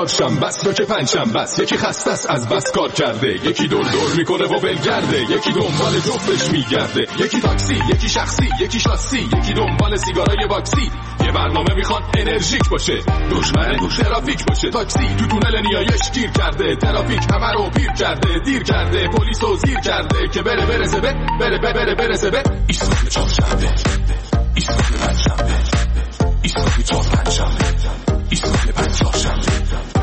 چهارشنبه است یا که پنجشنبه است، یکی خسته است از بس کار کرده، یکی دور میکنه و ولگرده، یکی دنبال جفتش میگرده، یکی تاکسی، یکی شخصی، یکی شاسی، یکی دنبال سیگارای باکسی. یه برنامه میخواد انرژیک باشه، دشمن ترافیک باشه. تاکسی تو تونل نیایش گیر کرده، ترافیک همه رو پیر کرده، دیر کرده، پلیسو زیر کرده که برسه به ایستگاه چهارشنبه، ایستگاه پنجشنبه، ایستگاه چهارشنبه، ایستگاه پنجشنبه.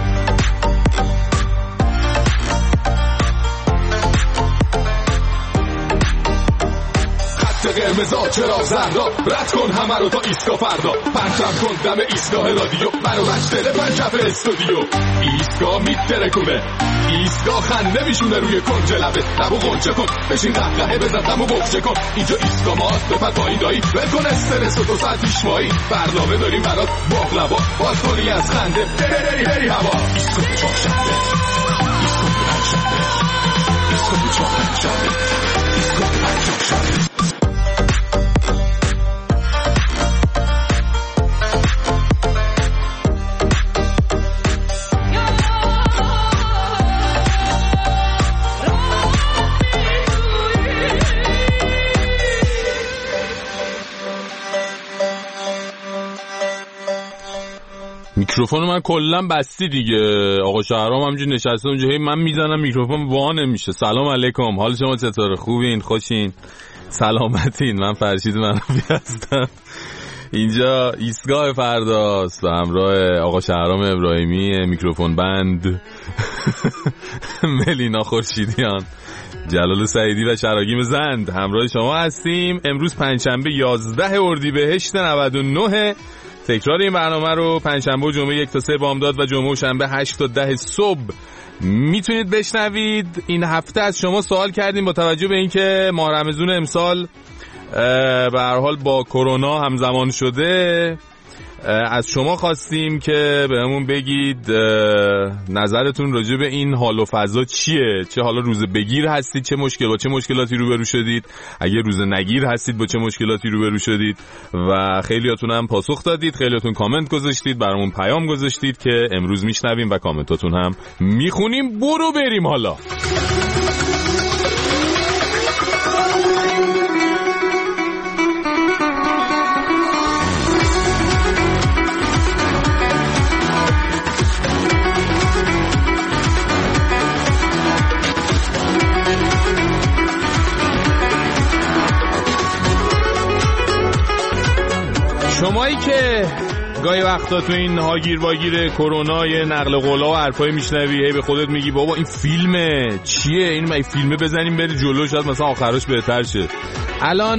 قرمزا چرا زردا، رد کن همه رو تا ایستگاه فردا، پرچم کن دم ایستگاه رادیو، منو مشتره پنجف استودیو. ایستگاه میترکونه، ایستگاه خنده میشونه روی کنج لبه، لبو غنچه کن، بشین قهقهه بزن دمو بخشه کن. اینجا ایستگاه ماست، بپر پایین دایی، بکن استرس و 2 ساعت پیشوایی. برنامه داریم برات باقلوا، باز کنی از خنده بری هوا. ایستگاه چهارشنبه، ایستگاه پنجشنبه، ایستگاه چهارشنبه، ایستگاه پنجشنبه. میکروفون من کلا بستی دیگه. آقا شهرام همینجوری نشسته اونجا، هی من میزنم میکروفون وا نمیشه. سلام علیکم، حال شما چطوره؟ خوبین؟ خوشین؟ سلامتین؟ من فرشید منافی هستم. اینجا ایستگاه فرداست و همراه آقا شهرام ابراهیمی میکروفون بند، ملینا خورشیدیان، جلال سعیدی و شراگیم زند همراه شما هستیم. امروز پنجشنبه 11 اردیبهشت 99. تکرار این برنامه رو پنجشنبه و جمعه 1 تا 3 بامداد و جمعه و شنبه 8 تا 10 صبح میتونید بشنوید. این هفته از شما سوال کردیم با توجه به اینکه ماه رمضان امسال به هر حال با کرونا همزمان شده، از شما خواستیم که بهمون بگید نظرتون راجع به این حال و فضا چیه. چه حالا روز بگیر هستید، چه مشکلاتی روبرو شدید، اگه روز نگیر هستید با چه مشکلاتی روبرو شدید. و خیلیاتون هم پاسخ دادید، خیلیاتون کامنت گذاشتید، برامون پیام گذاشتید که امروز میشنویم و کامنتاتون هم میخونیم. برو بریم حالا. شمایی که گاهی وقتا تو این هاگیر واگیر کرونا یه نقل قولا و حرفای میشنوی، هی به خودت میگی بابا این فیلمه چیه، این فیلمه بزنیم بری جلو، شاید مثلا آخرش بهتر شه. الان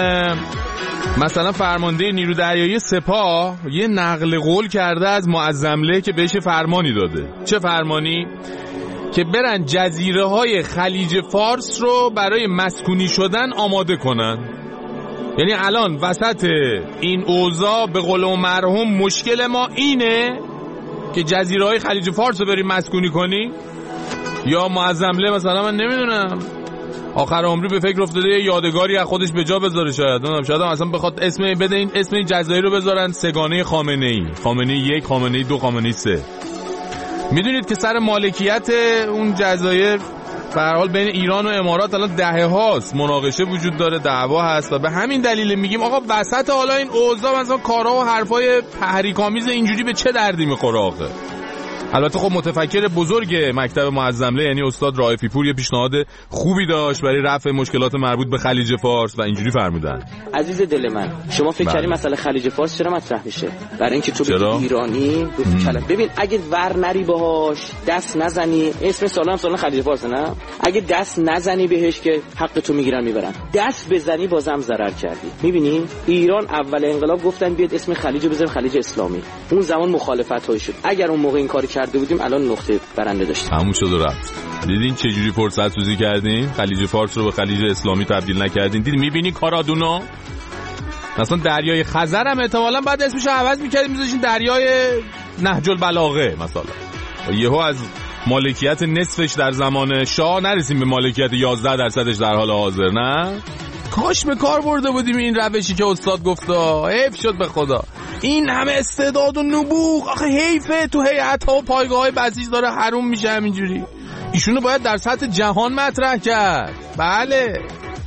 مثلا فرمانده نیرو دریایی سپاه یه نقل قول کرده از معظمله که بهش فرمانی داده. چه فرمانی؟ که برن جزیره های خلیج فارس رو برای مسکونی شدن آماده کنن. یعنی الان وسط این اوضاع به قول اون مرحوم مشکل ما اینه که جزیره‌های خلیج فارس رو بریم مسکونی کنی، یا معظمله مثلا من نمیدونم آخر عمری به فکر افتاده یه یادگاری از خودش به جا بذاره، شاید هم اصلا بخواد اسم این جزایر رو بذارن سگانه خامنه‌ای، خامنه‌ای 1، خامنه‌ای 2، خامنه‌ای 3. میدونید که سر مالکیت اون جزایر به هر حال بین ایران و امارات الان دهه هاست مناقشه وجود داره، دعوا هست و به همین دلیل میگیم آقا وسط حالا این اوضاع مثلا کارها و حرفای تحریک‌آمیز اینجوری به چه دردی میخوره آخه؟ البته خب متفکر بزرگ مکتب معظمله یعنی استاد رائفی پور یه پیشنهاد خوبی داشت برای رفع مشکلات مربوط به خلیج فارس و اینجوری فرمودن. عزیز دل من، شما فکر کردی مسئله خلیج فارس چرا مطرح میشه؟ برای اینکه تو به ایرانی ببین اگه ور نری باهاش، دست نزنی، اسم سالن خلیج فارس نه، اگه دست نزنی بهش که حق تو میبرن، دست بزنی بازم ضرر کردی. میبینی ایران اول انقلاب گفتن بیاد اسم خلیجو بذاریم خلیج اسلامی، اون زمان مخالفت های شد. اگر اون موقع این کاری کرده بودیم الان نقطه برنده داشتیم. تموم شد و رفت. دیدین چه جوری فرصت سوزی کردین؟ خلیج فارس رو به خلیج اسلامی تبدیل نکردین. دیدین میبینی کارادونا؟ مثلا دریای خزر هم احتمالاً بعد اسمش رو عوض می‌کردیم می‌ذاشتین دریای نهج البلاغه مثلا. یهو از مالکیت نصفش در زمان شاه نرسیم به مالکیت 11% در حال حاضر. نه کاش به کار برده بودیم این روشی که استاد گفتا. حیف شد به خدا. این همه استعداد و نبوغ، آخه حیفه تو هیئت‌ها و پایگاه‌های بسیج داره حروم میشه همینجوری. ایشونو باید در سطح جهان مطرح کرد. بله.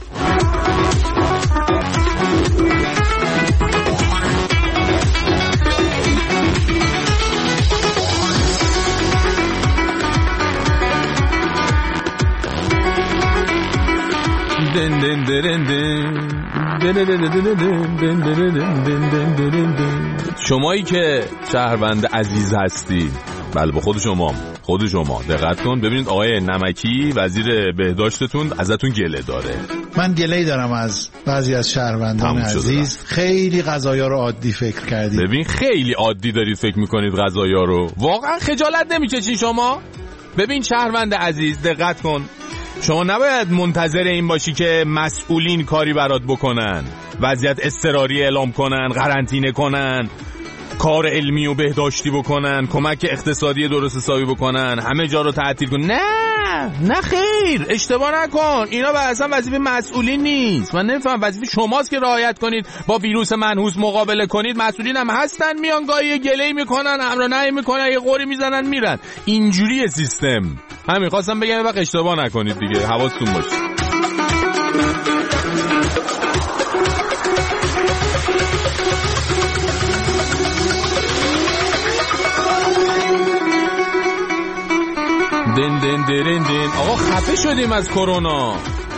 شمایی که شهروند عزیز هستی، بله با خود شما دقت کن ببینید آقای نمکی وزیر بهداشتتون ازتون گله داره. من گله‌ای دارم از بعضی از شهروندان عزیز. خیلی قضایا رو عادی فکر کردید. ببین خیلی عادی دارید فکر میکنید قضایا رو. واقعا خجالت نمیکشین شما؟ ببین شهروند عزیز دقت کن، شما نباید منتظر این باشی که مسئولین کاری برات بکنن، وضعیت اضطراری اعلام کنن، قرنطینه کنن، کار علمی و بهداشتی بکنن، کمک اقتصادی درست حسابی بکنن، همه جا رو تعطیل کن. نه خیر، اشتباه نکن. اینا اصلا وظیفه مسئولین نیست. من نمیفهم، وظیفه شماست که رعایت کنید، با ویروس منحوس مقابله کنید. مسئولین هم هستن میان گاهی گله‌ای میکنن، امر نهی میکنن، یه قوری میزنن میرن. اینجوریه سیستم. همین خواستم بگم وقت اشتباه نکنید دیگه، حواستون باشه. دن آقا خفه شدیم از کرونا.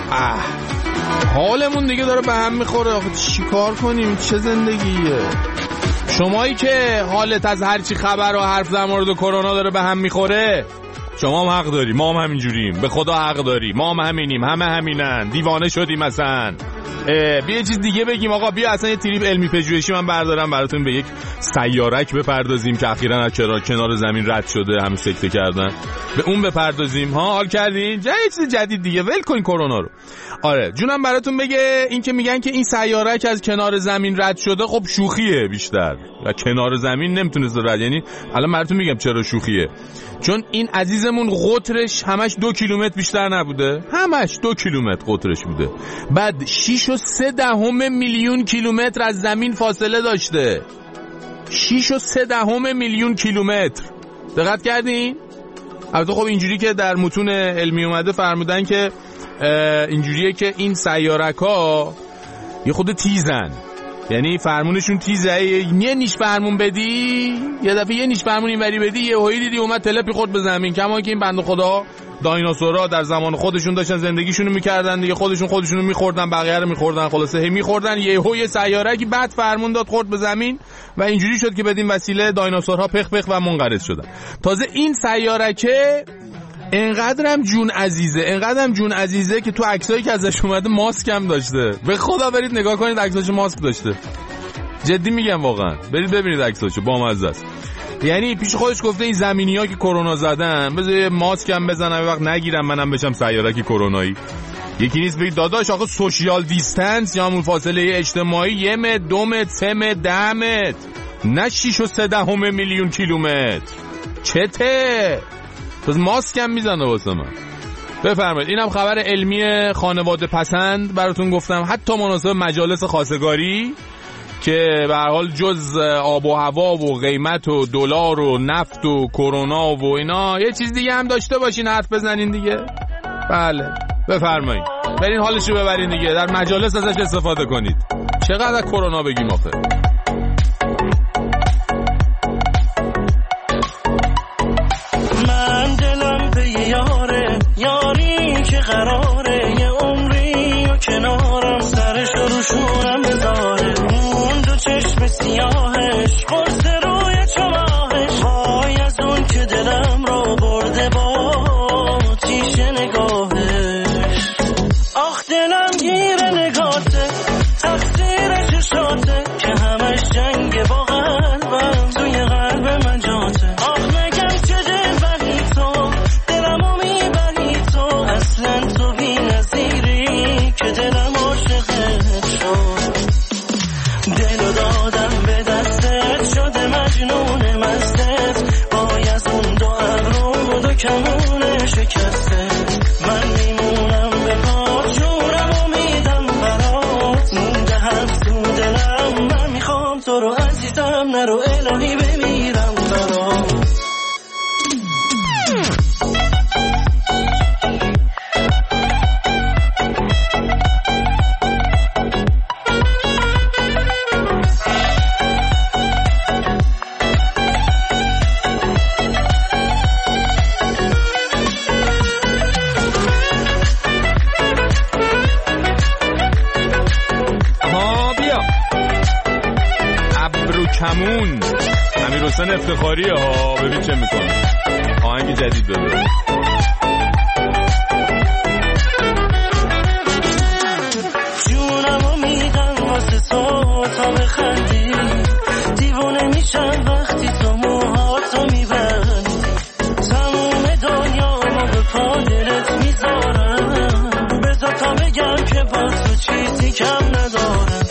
حالمون دیگه داره به هم میخوره. آخه چی کار کنیم؟ چه زندگیه؟ شمایی که حالت از هرچی خبر و حرف در مورد کرونا داره به هم میخوره، شما هم حق داری، ما هم همینجوریم. به خدا حق داری، ما هم همینیم، همه همینن. دیوانه شدیم اصلا. بیا یه چیز دیگه بگیم آقا. بیا اصلا یه تریپ علمی پژوهشی من بردارم براتون، به یک سیارک بپردازیم که اخیراً از کنار زمین رد شده، همه سکته کردن، به اون بپردازیم. ها حال کردین؟ یه چیز جدید دیگه، ول کن کرونا رو. آره جونم براتون بگه، این که میگن که این سیارک از کنار زمین رد شده، خب شوخیه بیشتر. و کنار زمین نمیتونست رد، یعنی الان براتون میگم چرا شوخیه. چون این عزیزمون قطرش همش 2 کیلومتر بیشتر نبوده، همش 2 کیلومتر قطرش بوده. بعد 6.3 میلیون کیلومتر از زمین فاصله داشته. 6.3 میلیون کیلومتر. دقت کردین؟ البته خب اینجوری که در متون علمی اومده فرمودن که اینجوریه که این سیارک‌ها یه خود تیزن، یعنی فرمونشون تیزه. یه نیش فرمون بدی، یه دفعه یه نیش فرمون اینوری بدی، یه هایی دیدی اومد تلپی خورد به زمین. کما که این بنده خدا دایناسورها در زمان خودشون داشتن زندگیشونو میکردن دیگه، خودشونو میخوردن، بقیه رو میخوردن، خلاصه هی میخوردن. یه سیاره‌ای بعد فرمون داد خورد به زمین و اینجوری شد که بدین وسیله دایناسورها پخ و منقرض شدن. تازه این سیاره‌که انقدرم جون عزیزه که تو عکسایی که ازش اومده ماسک هم داشته. به خدا برید نگاه کنید عکساشو، ماسک داشته. جدی میگم واقعا، برید ببینید عکساشو، بامزه است. یعنی پیش خودش گفته این زمینی‌ها که کرونا زدن بذار ماسک هم بزنم، وقت نگیرم منم بشم سیارکی کرونایی. یکی نیست بگید داداش آخه سوشیال دیستنس یا همون فاصله اجتماعی 1 متر 2 متر 3 متر 10 متر، نه 6.3 میلیون کیلومتر. چته؟ پس ماسک هم میزنه واسه من. بفرمایید. اینم خبر علمی خانواده پسند براتون گفتم، حتی مناسب مجالس خواستگاری که به هر حال جز آب و هوا و قیمت و دلار و نفت و کرونا و اینا یه چیز دیگه هم داشته باشین، حرف بزنین دیگه. بله بفرمایید، برین حالشو ببرین دیگه، در مجالس ازش استفاده کنید. چقدر کرونا بگیم آخه؟ من دلم به یاری که قراره یه عمری و کنارم، سرش رو شورم بذاره، اون دو چشم سیاهش قرص روی چماهش، وای از اون که دلم رو برده با تیش نگاهش. آخ دلم گیر نگاته، تقصیر چشاته که همه الهی بمیرم برات. کمون امیر حسین افتخاریه ها، ببین چه میکنه. آهنگ جدید بده. جونمو میدم واسه تو تا بخندی، دیوونه میشم وقتی تو موهاتو میبندی، تموم دنیامو به پا دلت میذارم، بذار تا بگم که با تو چیزی کم ندارم.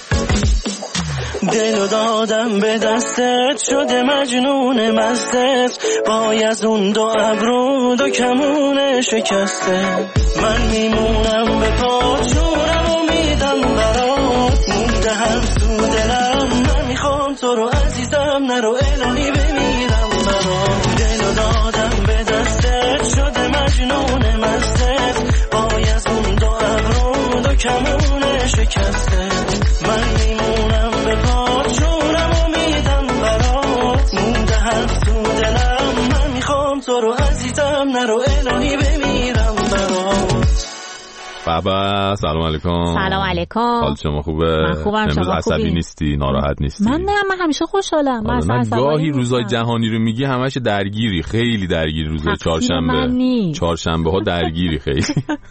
دلو دادم به دستت شده مجنون مستت، باید اون دو ابرو دو کمونه شکسته، من میمونم به پا جونمو میدم برات، مونده هم تو دلم نمیخوام تو رو عزیزم نرو الهی بمیرم برات. دلو دادم به دستت شده مجنون مستت، باید اون دو ابرو دو کمونه شکسته، من میمونم به پا جونمو میدم برات، مونده هم تو دلم من میخوام تو رو عزیزم نرو الهی بمیرم برات. بابا سلام علیکم. سلام علیکم. حال شما خوبه؟ من خوبم. امروز عصبی نیستی؟ ناراحت نیستی؟ من همیشه خوشحالم. من گاهی روزای جهانی رو میگی همش درگیری، خیلی درگیری. روزای چهارشنبه ها درگیری خیلی.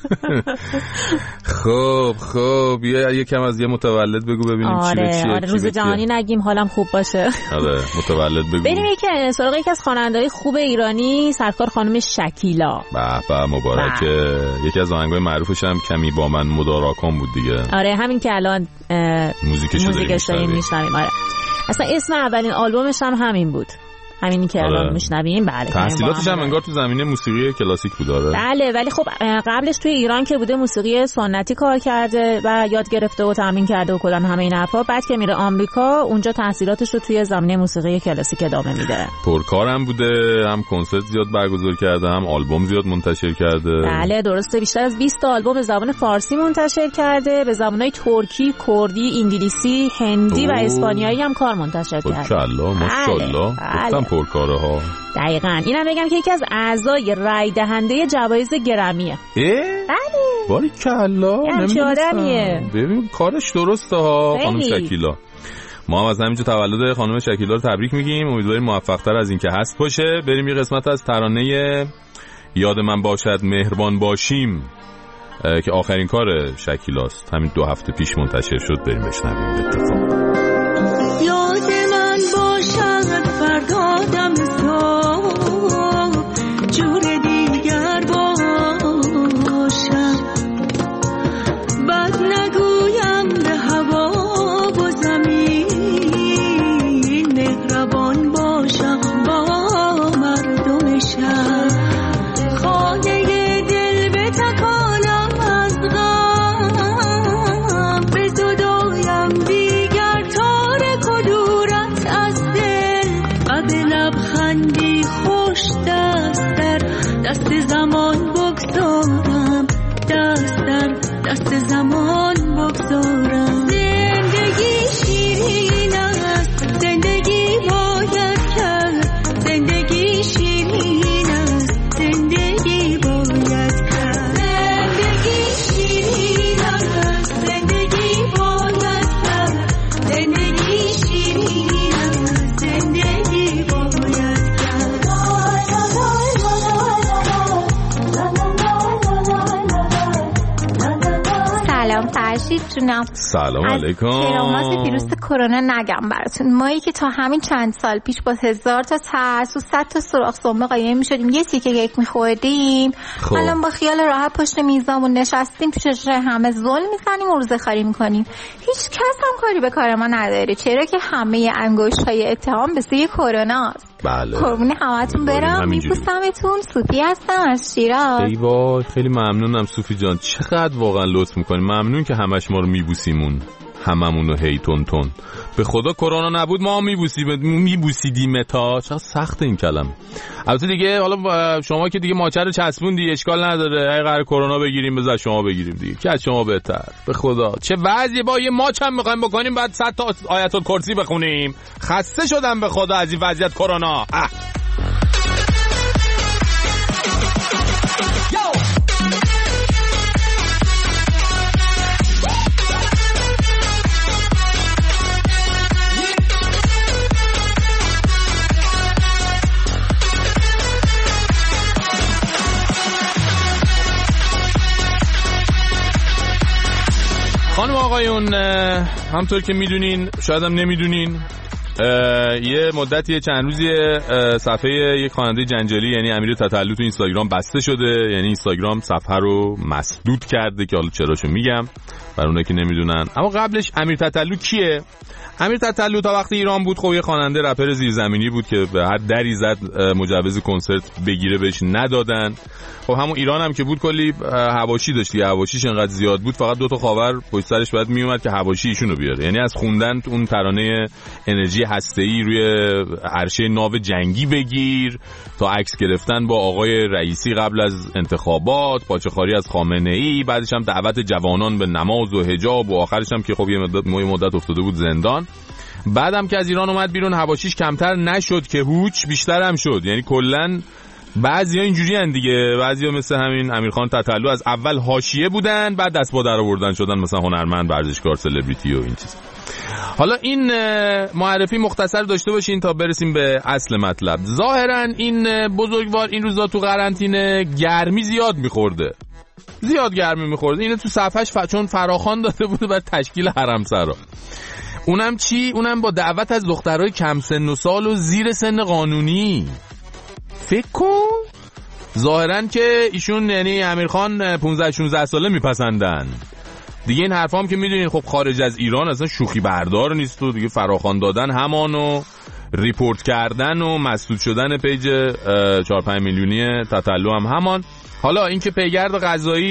خب یکم از یه متولد بگو ببینیم چیه. آره روز جهانی نگیم حالم خوب باشه. آره متولد بگو. بریم سراغ یکی از خواننده‌های خوب ایرانی، سرکار خانم شکیلا. به مبارکه. یکی از آهنگای معروفش هم کمی با من مدارا کن بود دیگه. آره همین که الان موزیکش داریم میشنویم. آره اصلا اسم اولین آلبومش هم همین بود، همینی که الان میشنویم. بله تحصیلاتش هم انگار تو زمینه موسیقی کلاسیک بود. آره بله ولی خب قبلش توی ایران که بوده موسیقی سنتی کار کرده و یاد گرفته و تمرین کرده و کلا همه این حرفا. بعد که میره آمریکا اونجا تحصیلاتش رو توی زمینه موسیقی کلاسیک ادامه میده. پرکارم بوده، هم کنسرت زیاد برگزار کرده، هم آلبوم زیاد منتشر کرده. بله درسته، بیشتر از 20 تا آلبوم به زبان فارسی منتشر کرده، به زبان‌های ترکی، کردی، انگلیسی، هندی و اسپانیایی هم کار منتشر کرده. ماشاءالله گفتم پرکاره ها. دقیقاً. اینم بگم که یکی از اعضای رای دهنده جوایز گرمیه. بله باریکلا. نمیدونم ببین کارش درسته ها خانم شکیلا. ما هم از همینجا تولد خانم شکیلا رو تبریک میگیم، امیدواریم موفق‌تر از این که هست باشه. بریم یه قسمت از ترانه یاد من باشد مهربان باشیم که آخرین کار شکیلاست، همین 2 هفته پیش منتشر شد. بریم بشنویم. اتفاق یاد من باشد فردا دم صبح جور دیگر باشم، بد نگویم به هوا و زمین، مهربان باشم با مردمشم، خانه دل بتکانم از غم، به زدایم دیگر تارک و دورت از دل، و به لبخندی خوش دست در دست زمان بگذارم، دست در دست زمان بگذارم. زندگی شیرین است، زندگی باید کرد، زندگی شیرین است، زندگی باید کرد، زندگی شیرین است، زندگی باید کرد، زندگی شیرین است، زندگی باید کرد. سلام فرشید جونم. سلام علیکم. کرامات ویروس کرونا نگم براتون، مایی که تا همین چند سال پیش با 1000 تا ترس و 100 تا سوراخ سنبه قایم می‌شدیم، یه سیکه کیک می‌خوردیم، الان با خیال راحت پشت میزامون نشستیم، پیش همه ظلم می‌زنیم و روزخواری می‌کنیم. هیچ کس هم کاری به کار ما نداره، چرا که همه انگشت‌های اتهام به سوی کروناست. بله قربون همتون برم، میبوسمتون. صوفی هستم از شیراز. ای وای خیلی ممنونم صوفی جان، چقدر واقعا لطف میکنی، ممنون که همش ما رو میبوسیمون. هممونو هی تون تون. به خدا کرونا نبود ما میبوسیدیم تا. چقدر سخت این کلمه. البته دیگه حالا شما که دیگه ماچه رو چسبوندی اشکال نداره، اگه قرار کرونا بگیریم بذار شما بگیریم دیگه، که از شما بهتر. به خدا چه وضعی با یه ماچ هم می‌خوایم بکنیم بعد 100 تا آیت الکرسی بخونیم. خسته شدم به خدا از این وضعیت کرونا. خانم آقایون، همطور که میدونین شاید هم نمیدونین، یه مدتی چند روزی صفحه یک خواننده جنجالی یعنی امیر تتلو تو اینستاگرام بسته شده. یعنی اینستاگرام صفحه رو مسدود کرده که حالا چراشو میگم برای اونایی که نمیدونن. اما قبلش امیر تتلو کیه؟ امیر تتلو تا وقتی ایران بود خب یه خواننده رپر زیرزمینی بود که به هر دری زد مجوز کنسرت بگیره بهش ندادن. خب همون ایران هم که بود کلی حواشی داشت، یه حواشیش انقدر زیاد بود فقط 2 تا خاور پشت سرش بعد میومد که حواشی ایشونو بیاره. یعنی از خوندن اون ترانه انرژی هسته‌ای روی عرشه ناو جنگی بگیر تا عکس گرفتن با آقای رئیسی قبل از انتخابات، پاچه‌خواری از خامنه‌ای، بعدش هم دعوت جوانان به نماز و حجاب و آخرش هم که خب یه مدت افتاده بود زندان. بعدم که از ایران اومد بیرون حواشیش کمتر نشد که هوچ بیشتر هم شد. یعنی کلاً بعضیا اینجوری ان دیگه، بعضیا مثل همین امیرخان تتلو از اول حاشیه بودن بعد دست با در آوردن شدن مثلا هنرمند، ورزشکار، سلبریتی و این چیزا. حالا این معرفی مختصر داشته باشین تا برسیم به اصل مطلب. ظاهرا این بزرگوار این روزا تو قرنطینه گرمی زیاد میخورده، زیاد گرمی میخورده. اینو تو صفحش چون فراخوان داده بود برای تشکیل حرمسرا. اونم چی؟ اونم با دعوت از دخترای کم سن و سال و زیر سن قانونی. فکر کن ظاهرا که ایشون یعنی امیرخان 15-16 ساله میپسندن دیگه. این حرفا هم که میدونین خب خارج از ایران اصلا شوخی بردار نیست و دیگه فراخوان دادن همانو ریپورت کردن و مسدود شدن پیج 4-5 میلیونی تتلو هم همان. حالا اینکه پیگرد قضایی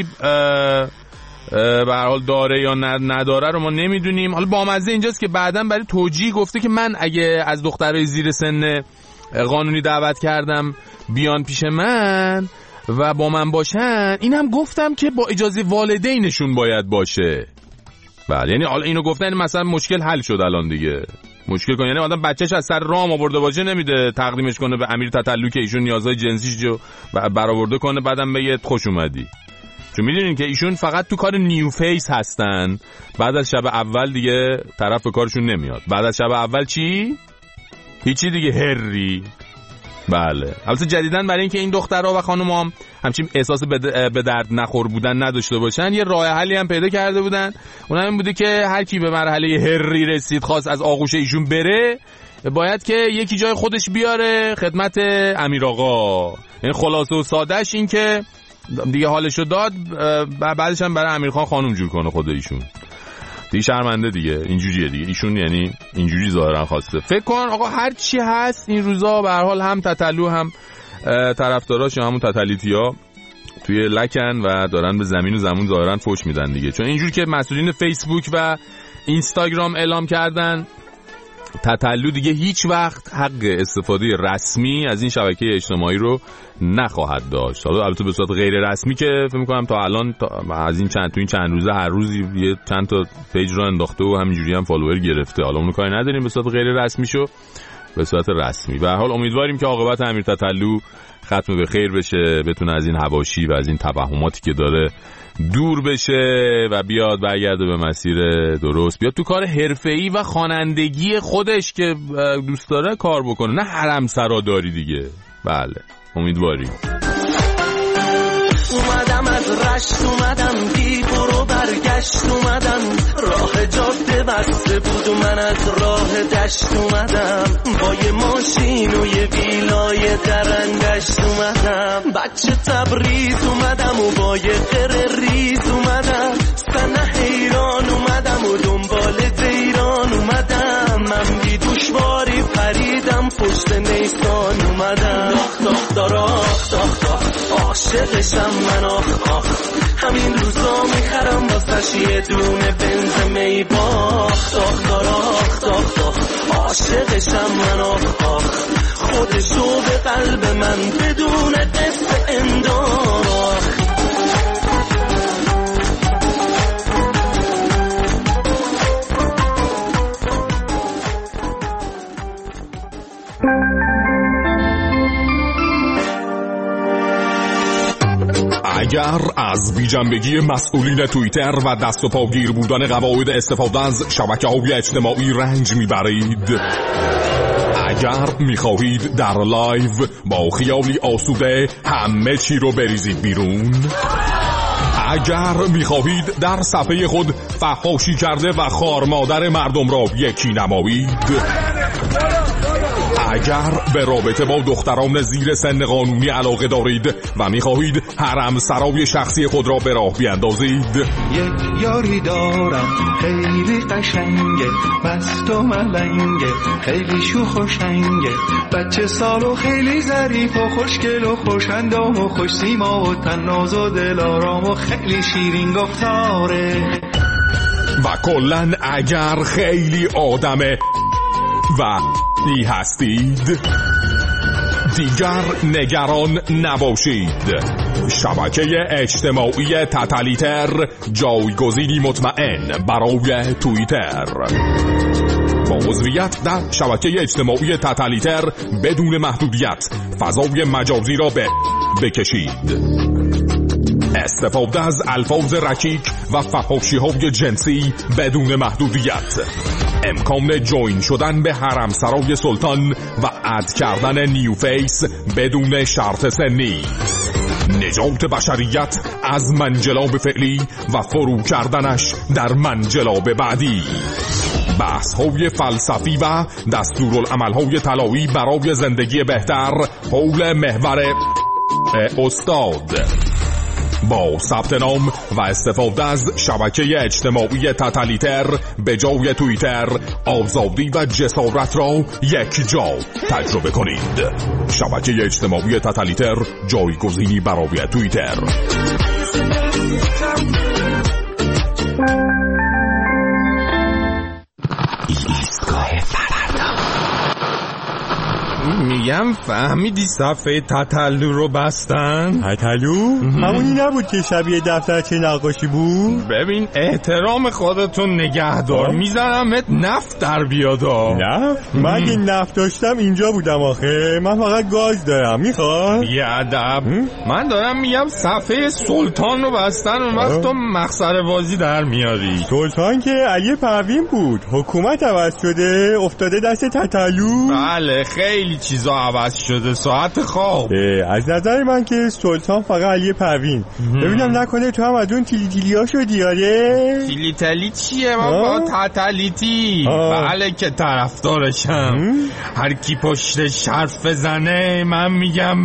به هر حال داره یا نداره رو ما نمیدونیم. حالا بامزه اینجاست که بعداً برای توجیه گفته که من اگه از دخترای زیر سن قانونی دعوت کردم بیان پیش من و با من باشن، اینم گفتم که با اجازه والدینشون باید باشه. بله یعنی حالا اینو گفتن مثلا مشکل حل شد الان دیگه. مشکل کنه یعنی آدم بچه‌ش از سر رام آورده باشه نمیده تقدیمش کنه به امیر تتلو که ایشون نیازهای جنسیش رو برآورده کنه بعدم بگه خوش اومدی. چون میدونین که ایشون فقط تو کار نیو فیس هستن. بعد از شب اول دیگه طرف به کارشون نمیاد. بعد از شب اول چی؟ هیچی دیگه، هری. بله البته جدیدن برای اینکه این دخترها و خانوما هم همچین احساس به درد نخور بودن نداشته باشن یه راه حلی هم پیدا کرده بودن. اون هم این بوده که هر کی به مرحله هری رسید خواست از آغوش ایشون بره باید که یکی جای خودش بیاره خدمت امیر آقا. یعنی خلاصه و سادهش این که دیگه حالشو داد بعدش هم برای امیرخان خانم جور کنه خود ایشون. دیگه شرمنده دیگه، اینجوریه دیگه ایشون، یعنی اینجوری ظاهرا خواسته. فکر کن آقا هر چی هست این روزا به هر حال هم تتلو هم طرفداراش همون تتلیتیا توی لکن و دارن به زمین و زمون ظاهرا فوش میدن دیگه. چون اینجور که مسئولین فیسبوک و اینستاگرام اعلام کردن تتلو دیگه هیچ وقت حق استفاده رسمی از این شبکه اجتماعی رو نخواهد داشت. حالا البته به صورت غیر رسمی که فکر می‌کنم تا الان از این چند روزه هر روز یه چند تا پیج رو انداخته و همینجوری هم فالوور گرفته. حالا اون کاری نداریم به صورت غیر رسمی شو به صورت رسمی. به هر حال امیدواریم که عاقبت امیر تتلو ختم به خیر بشه، بتونه از این حواشی و از این توهماتی که داره دور بشه و بیاد برگرده به مسیر درست، بیاد تو کار حرفه‌ای و خوانندگی خودش که دوست داره کار بکنه، نه حرم سراداری دیگه. بله امیدواریم. اومدم از رشت، اومدم بی برو برگشت، اومدم راه جاده بسته بود و من از راه دشت اومدم، با یه ماشین و یه ویلای درندشت اومدم، بچه تبریز اومدم و با یه قره ریز اومدم، سنه حیران اومدم و دنبال دیران اومدم، من بی دوشواری پریدم پشت نیسان اومدم، داخ داخ داراخ داخ داخ عاشقشم من آخ آخ، همین روزا میخرم واسه آتش یه دونه بنز می باخت. آخ آخ آخ آخ عاشقشم من آخ آخ خودشو به قلب من بدون قصد انداخت. اگر از بی‌جنبگی مسئولین توییتر و دست و پاگیر بودن قواعد استفاده از شبکه‌های اجتماعی رنج میبرید، اگر میخواهید در لایو با خیالی آسوده همه چی رو بریزید بیرون، اگر میخواهید در صفحه خود فحاشی کرده و خارمادر مردم را یکی نمایید، اگر به رابطه با دختران زیر سن قانونی علاقه دارید و میخواهید حرم سرای شخصی خود را به راه بیاندازید، یک یاری دارم خیلی قشنگه، مست و ملنگه، خیلی شوخ و شنگه، بچه سال و خیلی ظریف و خوشگل و خوش‌اندام و خوش سیما و تناز و دلارام و خیلی شیرین گفتاره. و کلن اگر خیلی آدمه و دی هستید دیگر نگران نباشید. شبکه اجتماعی تتلیتر جایگزینی مطمئن برای توییتر. با عضویت در شبکه اجتماعی تتلیتر بدون محدودیت فضای مجازی را بکشید. استفاده از الفاظ رکیک و فحاشی‌های جنسی بدون محدودیت، امکان جوین شدن به حرم سرای سلطان و اد کردن نیو فیس بدون شرط سنی، نجات بشریت از منجلاب فعلی و فرو کردنش در منجلاب بعدی، بحث‌های فلسفی و دستورالعمل‌های طلایی برای زندگی بهتر حول محور استاد. با ثبت نام و استفاده از شبکه اجتماعی تتلیتر به جای توییتر، آزادی و جسارت را یک جا تجربه کنید. شبکه اجتماعی تتلیتر جایگزینی برای توییتر. میگم فهمیدی صفحه تتلو رو بستن؟ تتلو؟ همونی نبود که شبیه دفترچه نقاشی بود؟ ببین احترام خودتون نگه دار، میزنمت نفت در بیادا. نفت؟ من اگه نفت داشتم اینجا بودم آخه، من فقط گاز دارم. میخواد؟ بیادب. من دارم میگم صفحه سلطان رو بستن، اون وقت تو مخسر بازی در میاری. سلطان که علی پروین بود، حکومت عوض شده افتاده دست تتلو. بله خیلی چیزا عوض شده، ساعت خواب. از نظر من که سلطان فقط علی پروین. ببینم نکنه تو هم از اون تیلی تیلی ها شدی؟ آره تیلی تیلی چیه؟ من با تتلیتی. بله که طرفدارشم. هر کی پشتش حرف بزنه من میگم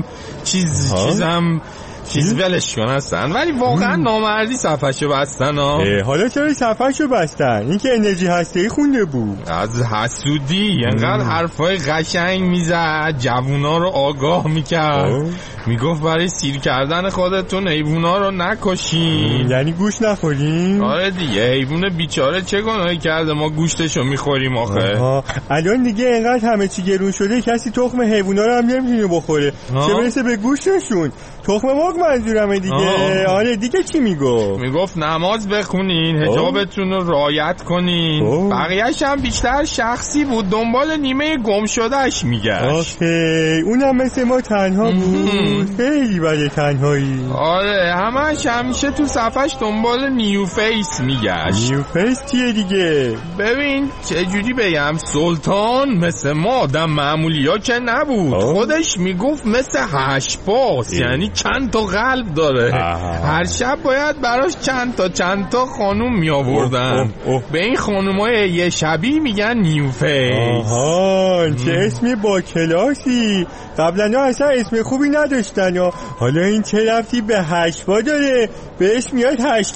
چیزم ولش کن هستن، ولی واقعا نامردی صفحشو بستن. حالا چرا صفحشو بستن؟ این که انرژی هسته‌ای خونده بود. از حسودی انقدر حرفای قشنگ میزد، جوونا رو آگاه میکرد، میگفت برای سیر کردن خودتون حیوونا رو نکشین. یعنی گوش نخورین؟ آره دیگه، حیوون بیچاره چه گناهی کرده ما گوشتشو میخوریم آخه. الان دیگه انقدر همه چی گرون شده کسی تخم حیوونا رو هم نمیتونه بخوره، چه برسه به گوشتشون. تخم مرغ منظورمه دیگه. آره دیگه چی میگفت نماز بخونین، حجابتون رو رعایت کنین. بقیه‌اش هم بیشتر شخصی بود، دنبال نیمه گم شدهش میگشت. اونم مثل ما تنها بود. خیلی بده تنهایی. آره همش همیشه تو صفحش دنبال نیو فیس میگشت. نیو فیس چیه دیگه؟ ببین چجوری بگم، سلطان مثل ما آدم معمولی ها که نبود. خودش میگفت مثل هشباس، یعنی چند تا قلب داره. هر شب باید براش چند تا خانوم می آوردن. به این خانومای یه شبی میگن نیو فیس. چه اسمی با کلاسی. قبلا اصلا اسم خوبی نداشتن. حالا این چه رفتی به هشبا داره؟ بهش میاد هشکی.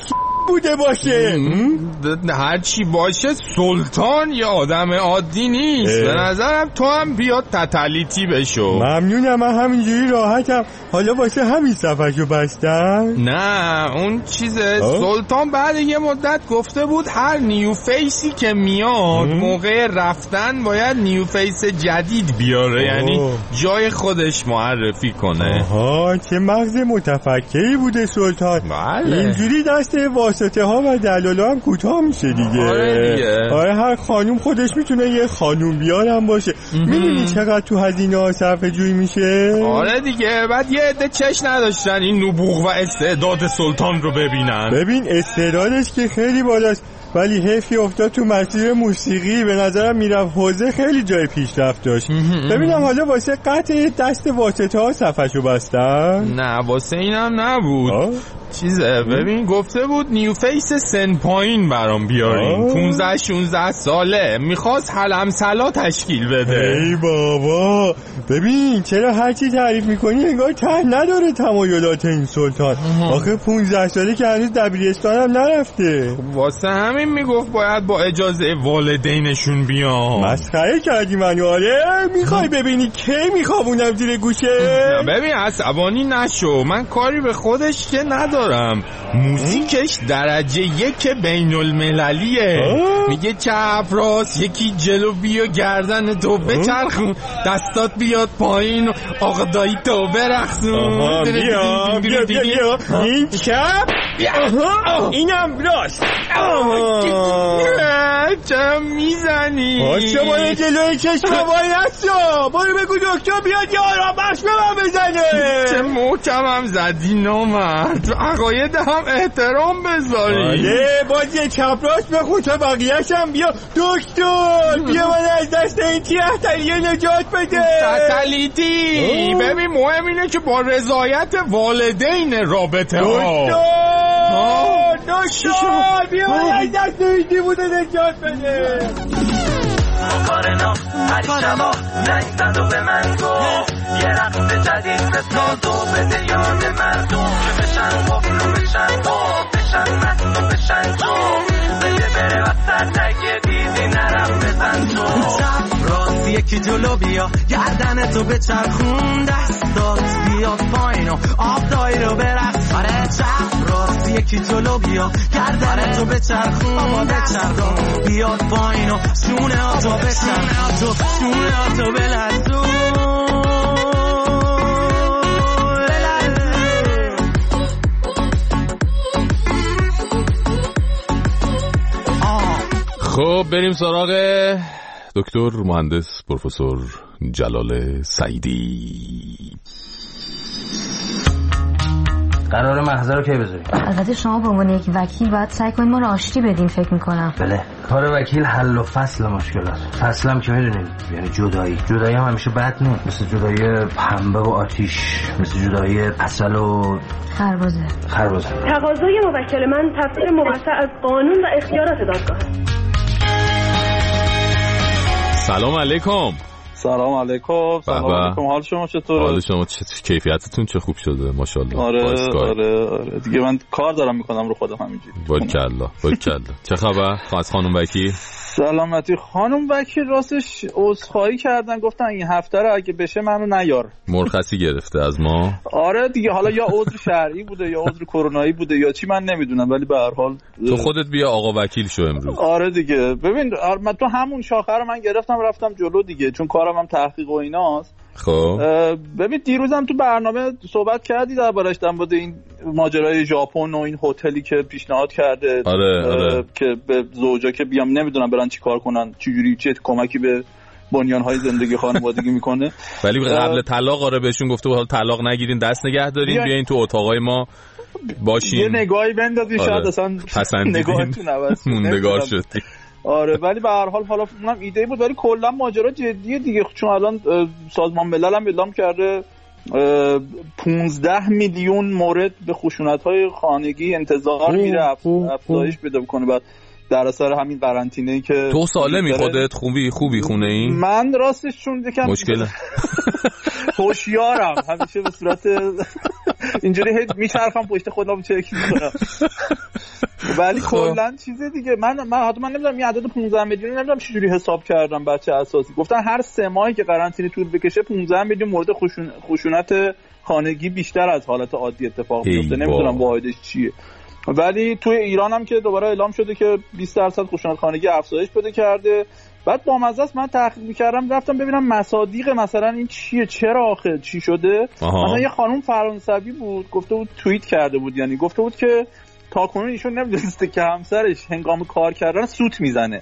بوده باشه. هر چی باشه سلطان یه آدم عادی نیست. به نظرم تو هم بیاد تتلیتی بشو. ممنونم، من همینجوری راحتم. حالا واسه همین صفحشو بستن؟ نه اون چیزه. سلطان بعد یه مدت گفته بود هر نیو فیسی که میاد موقع رفتن باید نیو فیس جدید بیاره. یعنی جای خودش معرفی کنه. آها چه مغز متفکری بوده سلطان. بله. اینجوری دست واسطه ها و دلالا هم کوتاه میشه دیگه. آره هر خانوم خودش میتونه یه خانوم بیارم باشه. میدونی چقدر تو هزینه ها صرفه جویی میشه؟ آره دیگه. بعد یه عده چش نداشتن این نبوغ و استعداد سلطان رو ببینن. ببین استعدادش که خیلی بالاست، ولی حیفی افتاد تو مسیر موسیقی. به نظرم میرفت حوزه خیلی جای پیشرفت داشت. ببینم حالا واسه قطع دست واسطه ها صفحشو بستن؟ نه واسه اینم نبود. چیزه ببین گفته بود نیو فیس سن پایین برام بیارین. 15-16 ساله میخواست حلمسلا تشکیل بده. ای بابا ببین چرا هرچی تعریف میکنی انگار ته نداره تمایلات این سلطان. آخه 15 ساله که هنوز دبیرستان هم نرفته. واسه همین میگفت باید با اجازه والدینشون بیام. مسخره کردی منو. آره میخوای ببینی کی میخوابونم زیر گوشه؟ ببین عصبانی نشو، من کاری به خودش که ندارم. موزیکش درجه 1 بین المللیه. میگه چپ راست یکی جلو بیا گردن تو بچرخون دستات بیاد پایین و آقا دایی تو برخصون. بیا این چپ اینم راست. چرا میزنی؟ شما جلوی چشم وای نستو. برو بگو دکتر بیاد یه آرامش به من بزنه. چه محکمم زدی نامرد. عقاید هم احترام بذاری. باز یه چپ راست بخون تا بقیه‌ش هم بیا. دکتر بیا من از دست این تیحتلیه نجات بده. تتلیتی ببین مهم اینه که با رضایت والدین رابطه ها. دکتر بیا من از دست این دیوونه نجات بده. مقارنا هر شبا زنگ زد و به من گفت یه رقص جدید بساز و بده یاد مردم که بشن قفل و بشن قفل بشن مست و بشن تو بده بره وسط اگه دیدی نرم بزن تو. چپ راست یکی جلو بیا گردن تو بچرخون دستات بیاد پایین و آب دایی رو برقص. آره چپ راست یکی جلو بیا گردن تو بچرخون بچرخون بیاد پایین و شونه ها تو بچرخون شونه ها تو بلرزون. خب بریم سراغ دکتر مهندس پروفسور جلال سعیدی. قرار محضر رو کی بذاریم؟ البته شما به عنوان یک وکیل باید سعی کنید ما رو آشتی بدین فکر میکنم. بله کار وکیل حل و فصل مشکلات. فصلم که میدونید یعنی جدایی هم همیشه بد نیست. مثل جدایی پنبه و آتیش، مثل جدایی عسل و خربزه. تقاضای موکل من تفسیر موسع از قانون و اختیارات دادگاه. سلام علیکم. سلام علیکم. سلام علیکم. حال شما چطوره؟ حال شما کیفیتتون چه خوب شده ماشاءالله. آره دیگه من کار دارم میکنم رو خودم همینجوری. باریکلا. چه خبر از خانم وکیل؟ سلامتی. خانم وکیل راستش عذرخواهی کردن، گفتن این هفته رو اگه بشه منو نیار. مرخصی گرفته از ما. آره دیگه حالا یا عذر شرعی بوده یا عذر کرونایی بوده یا چی من نمیدونم، ولی به هر حال تو خودت بیا آقا وکیل شو امروز. آره دیگه ببین من تو همون شاخه رو من گرفتم رفتم جلو دیگه، چون کارم هم تحقیق و ایناست. خب ببین دیروزم تو برنامه صحبت کردی دربارش، در مورد این ماجرای ژاپن و این هتلی که پیشنهاد کرده. آره. که به زوجا که بیام نمیدونم برن چی کار کنن، چجوری چه کمکی به بنیانهای زندگی خانوادگی میکنه. ولی قبل طلاق آره بهشون گفته بود طلاق نگیرین، دست نگه دارین، بیاین تو اتاقای ما باشین، یه نگاهی بندازین. آره. شاید اصلا نگاهتون عوض موندگار شدی. آره ولی به هر حال حالا اونم ایده بود، ولی کلا ماجرا جدیه دیگه، چون الان سازمان ملل هم اعلام کرده 15 میلیون مورد به خشونت‌های خانگی انتظار میره افزایش پیدا بکنه بعد در اثر همین قرنطینه‌ای که تو سالمی خودت خوبی خونه این؟ من راستش چون یکم مشکله هوشیارم همیشه به صورت اینجوری میچرخم پشت خودم چک می‌کنم. ولی کلا چیز دیگه من نمیدونم این عدد 15 میلیون نمیدونم چجوری حساب کردم بچه اساسی گفتن هر 3 ماهی که قرنطینه طول بکشه 15 میلیون مورد خشونت خانگی بیشتر از حالت عادی اتفاق میفته. نمیدونم واحدش چیه، ولی توی ایران هم که دوباره اعلام شده که 20% خشونت خانگی افزایش پیدا کرده. بعد با مزه است من تحقیق می‌کردم رفتم ببینم مصادیق مثلا این چیه، چرا آخه چی شده. مثلا یه خانم فرانسوی بود گفته بود، توییت کرده بود، یعنی گفته بود که تاکنون ایشون نمی‌دونسته که همسرش هنگام کار کردن سوت میزنه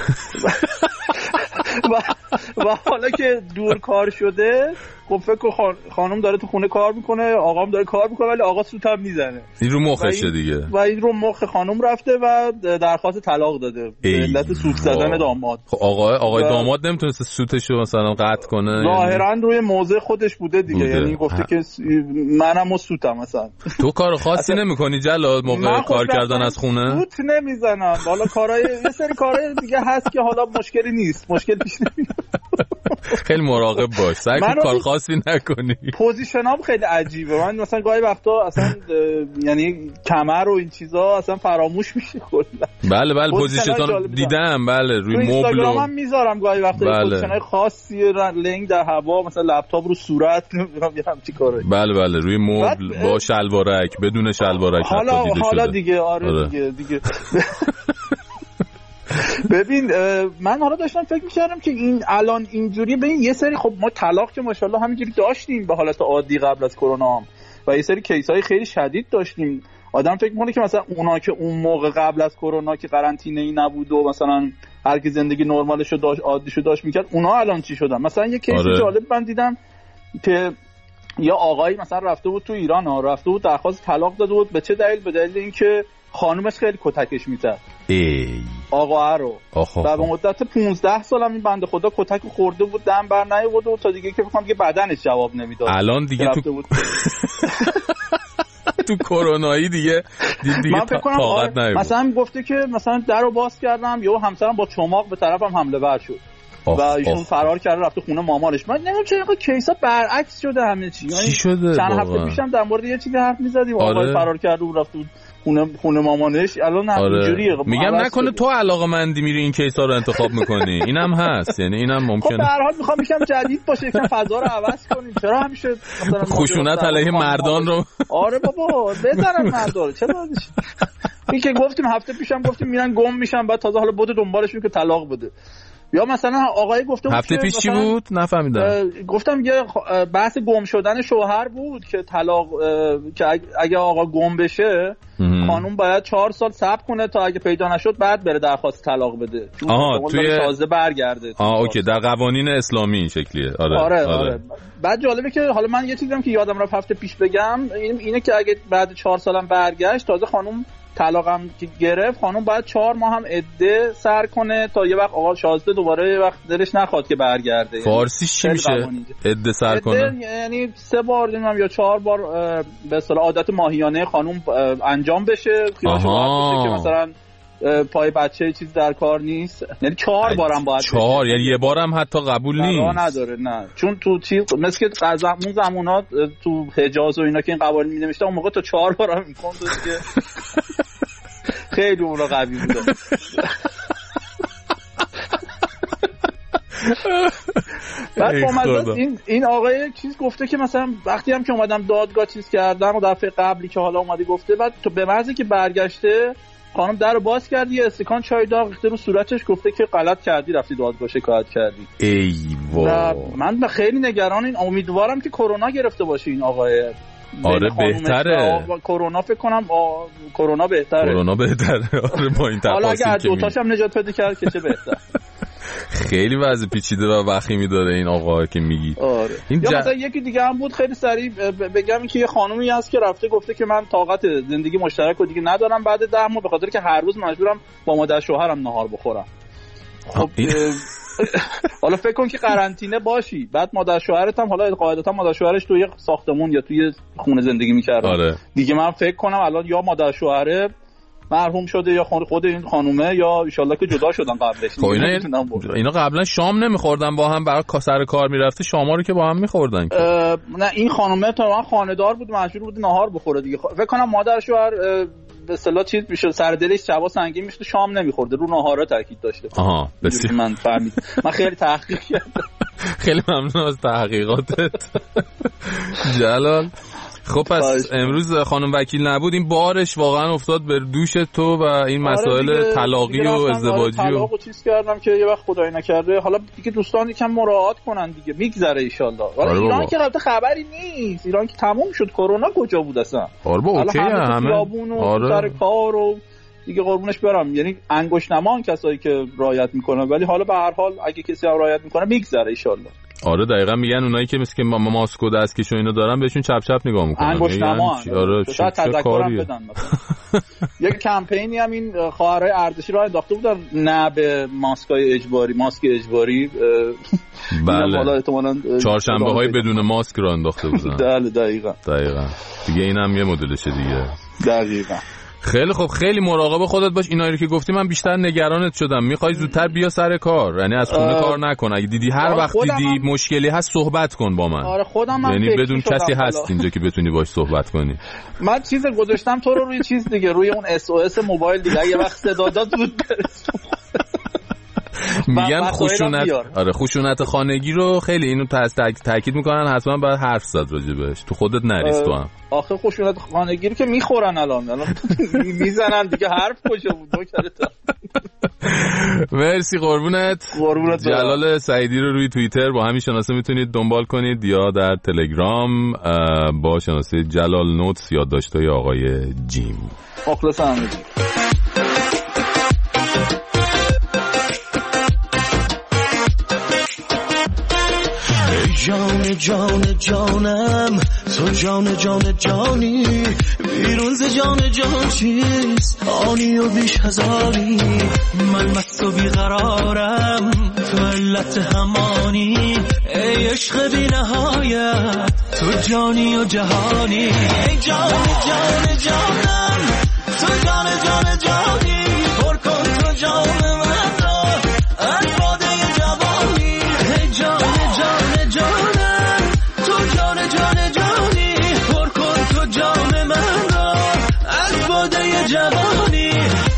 و حالا که دور کار شده خب فکر خانم داره تو خونه کار میکنه، آقام داره کار میکنه، ولی آقا سوت هم میزنه. این رو مخشه دیگه و این رو مخ خانم رفته و درخواست طلاق داده به علت سوت زدن داماد. خب آقای داماد نمیتونسته سوتشو مثلا قطع کنه؟ ظاهرا روی موضع خودش بوده دیگه یعنی گفته که منم سوتم. مثلا تو کار خاصی نمیکنی جلال موقع کار کردن از خونه؟ سوت نمیزنم، حالا کارهای یه سری کارهای دیگه هست که حالا مشکلی نیست، مشکل پیش نمیاد. خیلی مراقب باش، سعی کن کار خاصی نکنی. پوزیشنام خیلی عجیبه، من مثلا گاهی وقتا اصلا یعنی کمر و این چیزا اصلا فراموش میشه کلا. بله پوزیشنتون دیدم، بله روی مبل اینستاگرام هم میذارم گاهی وقتا پوزیشنای خاصی لنگ در هوا، مثلا لپتاپ رو صورت نمیدونم یه همچین کاری. بله روی مبل با شلوارک بدون شلوارک حالا دیگه آره دیگه ببین من حالا داشتم فکر می‌کردم که این الان اینجوری ببین یه سری خب ما طلاق که ماشاءالله همینجوری داشتیم به حالت عادی قبل از کرونا هم و یه سری کیس‌های خیلی شدید داشتیم. آدم فکر می‌کنه که مثلا اونا که اون موقع قبل از کرونا که قرنطینه‌ای نبود و مثلا هر کی زندگی نرمالشو داشت عادیشو داشت می‌کرد، اونا الان چی شدن؟ مثلا یه کیس جالب من دیدم که یا آقایی مثلا رفته بود تو ایران رفته بود درخواست طلاق داده بود. به چه دلیل؟ به دلیل اینکه خانومش خیلی کتکش می‌زد. آقا رو و به مدت 15 سال هم این بنده خدا کتک خورده بود، دم بر نیاورده بود تا دیگه که بخوام که بدنش جواب نمیداد. الان دیگه تو کرونایی دیگه من فکر کنم مثلا گفته که مثلا درو باز کردم یهو همسرم با چماق به طرفم حمله ور شد و ایشون فرار کرده رفته خونه مامانش. من نمیدونم چرا اینقدر کیسا برعکس شده همه چی. چی شده؟ چند هفته پیشم در مورد یه چیزی حرف می‌زدیم آقای فرار کرده و رفت خونه مامانش، الان اینجوریه. میگم نکنه تو علاقه‌مندی میری این کیسا رو انتخاب میکنی. اینم هست، یعنی اینم ممکنه. خب به هر حال میخوام یکم جدید باشه، یکم فضا رو عوض کنیم. چرا همیشه مثلا خشونت علیه مردان رو آره بابا بزنن مردا رو. چرا این که گفتیم هفته پیشم گفتیم میرن گم میشن بعد تازه حالا بده دنبالشون که طلاق بده. یا مثلا آقای گفته بود هفته پیش چی بود نفهمیدم. گفتم یه بحث گم شدن شوهر بود که طلاق که اگه آقا گم بشه خانوم باید 4 سال صبر کنه تا اگه پیدا نشد بعد بره درخواست طلاق بده. توی تازه برگرده. اوکی در قوانین اسلامی این شکلیه. آره. بعد جالبه که حالا من یه چیزی دیدم که یادم رفت هفته پیش بگم، اینه که اگه بعد 4 سالم برگشت تازه خانوم طلاقم که گرفت خانم باید 4 ماه هم عده سر کنه تا یه وقت آقا شازده دوباره یه وقت دلش نخواد که برگرده. فارسیش چی میشه عده سر کنه؟ یعنی 3 بار نمیدونم یا 4 بار به اصطلاح عادت ماهیانه خانم انجام بشه، خیالش راحت بشه که مثلا پای بچه چیز در کار نیست. یعنی 4 بارم باید 4 یعنی یه بارم حتی قبول نیست. نداره نه، چون تو چیز مثل که اون زمانات تو حجاز و اینا که این قوانین می‌نوشتن اون موقع تا 4 بار هم امکان داشت که خیلی اونا قوی بودن. بعد این آقای چیز گفته که مثلا وقتی هم که اومدم دادگاه چیز کردم و دفعه قبلی که حالا اومدی گفته بعد تو به محضی که برگشته خانم در رو باز کردی یه استکان چای داغ ریخته رو صورتش، گفته که غلط کردی رفتی دادگاه شکایت کردی. ای وای من خیلی نگران این امیدوارم که کرونا گرفته باشه این آقای. آره بهتره کرونا فکر کنم کرونا بهتره آره با این تفاصیل حالا اگه دوتاش هم نجات پیدا کرد که چه بهتر. خیلی وضع پیچیده و وخیمی داره این آقا که میگی. آره. یا مثلا یکی دیگه هم بود خیلی سریع بگم که یه خانومی هست که رفته گفته که من طاقت زندگی مشترک رو دیگه ندارم بعد 10 ماه به خاطر که هر روز مجبورم با مادر شوهرم نهار بخورم. خب حالا فکر کن که قرنطینه باشی بعد مادر شوهرت هم حالا قاعدتا مادر شوهرش توی ساختمون یا توی خونه زندگی می‌کردن. آره. دیگه من فکر کنم الان یا مادر شوهره مرحوم شده یا خود این خانومه یا ان شاءالله که جدا شدن قبلش. اینا قبلا شام نمی‌خوردن با هم، برای سر کار میرفته شاما رو که با هم می‌خوردن. نه این خانومه تا خانه‌دار بود مجبور بود نهار بخوره دیگه. فکر کنم مادر شوهر به اصطلاح چیز میشه، سر دلش جوا سنگین میشه، شام نمیخورده، رو ناهارا تاکید داشته. بسیار من فهمید. من خیلی تحقیق کردم. خیلی ممنون از تحقیقاتت جلال. خب پس امروز خانم وکیل نبود، این بارش واقعا افتاد به دوش تو و این مسائل طلاقی و ازدواجی و طلاقو چیز کردم که یه وقت خدای نکرده حالا دیگه دوستان یکم مراعات کنن دیگه، میگذره ان شاء الله. حالا ایران که البته خبری نیست، ایران که تموم شد، کرونا کجا بود اصلا؟ اوکی همه سر کار و دیگه قربونش برم، یعنی انگشت نمان کسایی که رعایت میکنن، ولی حالا به هر حال اگه کسی هم رعایت میکنه میگذره ان شاء الله. آره دقیقاً میگن اونایی که مثل که ماسک و دستکش و اینا دارن بهشون چپ چپ نگاه میکنن، انگشت نمان. آره شاید تذکرم بدن یک کمپینی هم این خواهرای ارزشی راه انداخته بودن، نه به ماسکای اجباری، ماسک اجباری. بله چهارشنبه‌های بدون ماسک راه انداخته بودن. بله دقیقاً دیگه اینم یه مدلشه دیگه. دقیقاً. خیلی خوب، خیلی مراقب خودت باش. اینایی رو که گفتی من بیشتر نگرانت شدم، میخوای زودتر بیا سر کار، یعنی از خونه کار نکن، اگه دیدی هر وقت دیدی مشکلی هست صحبت کن با من. آره خودم هم یعنی بدون کسی هست اینجا که بتونی باش صحبت کنی. من چیز گذاشتم تو رو روی چیز دیگه، روی اون SOS موبایل دیگه، اگه وقت صدا داد زود برس. میگن خشونت، آره خشونت خانگی رو خیلی اینو تاکید میکنن، حتما باید حرف زد راجبش، تو خودت نریز تو هم. آخه خشونت خانگی رو که میخورن الان میزنن دیگه، حرف کجا بود نکته. مرسی قربونت. جلال سعیدی رو روی توییتر با همین شناسه میتونید دنبال کنید یا در تلگرام با شناسه جلال نوتس یادداشت‌های آقای جیم. مخلصم. جان جان جانم تو جان جان جانی، بیرون ز جان جان چیست آنی و بیش هزاری، من مست و بیقرارم تو علت همانی، ای عشق بی نهایت تو جانی و جهانی، ای جان جان جانم تو جان جان جانی، پر کن تو جان من را از باده جوانی، ای جان جان جانم تو جان جان جانی، پر کن تو جان من را از باده جوانی.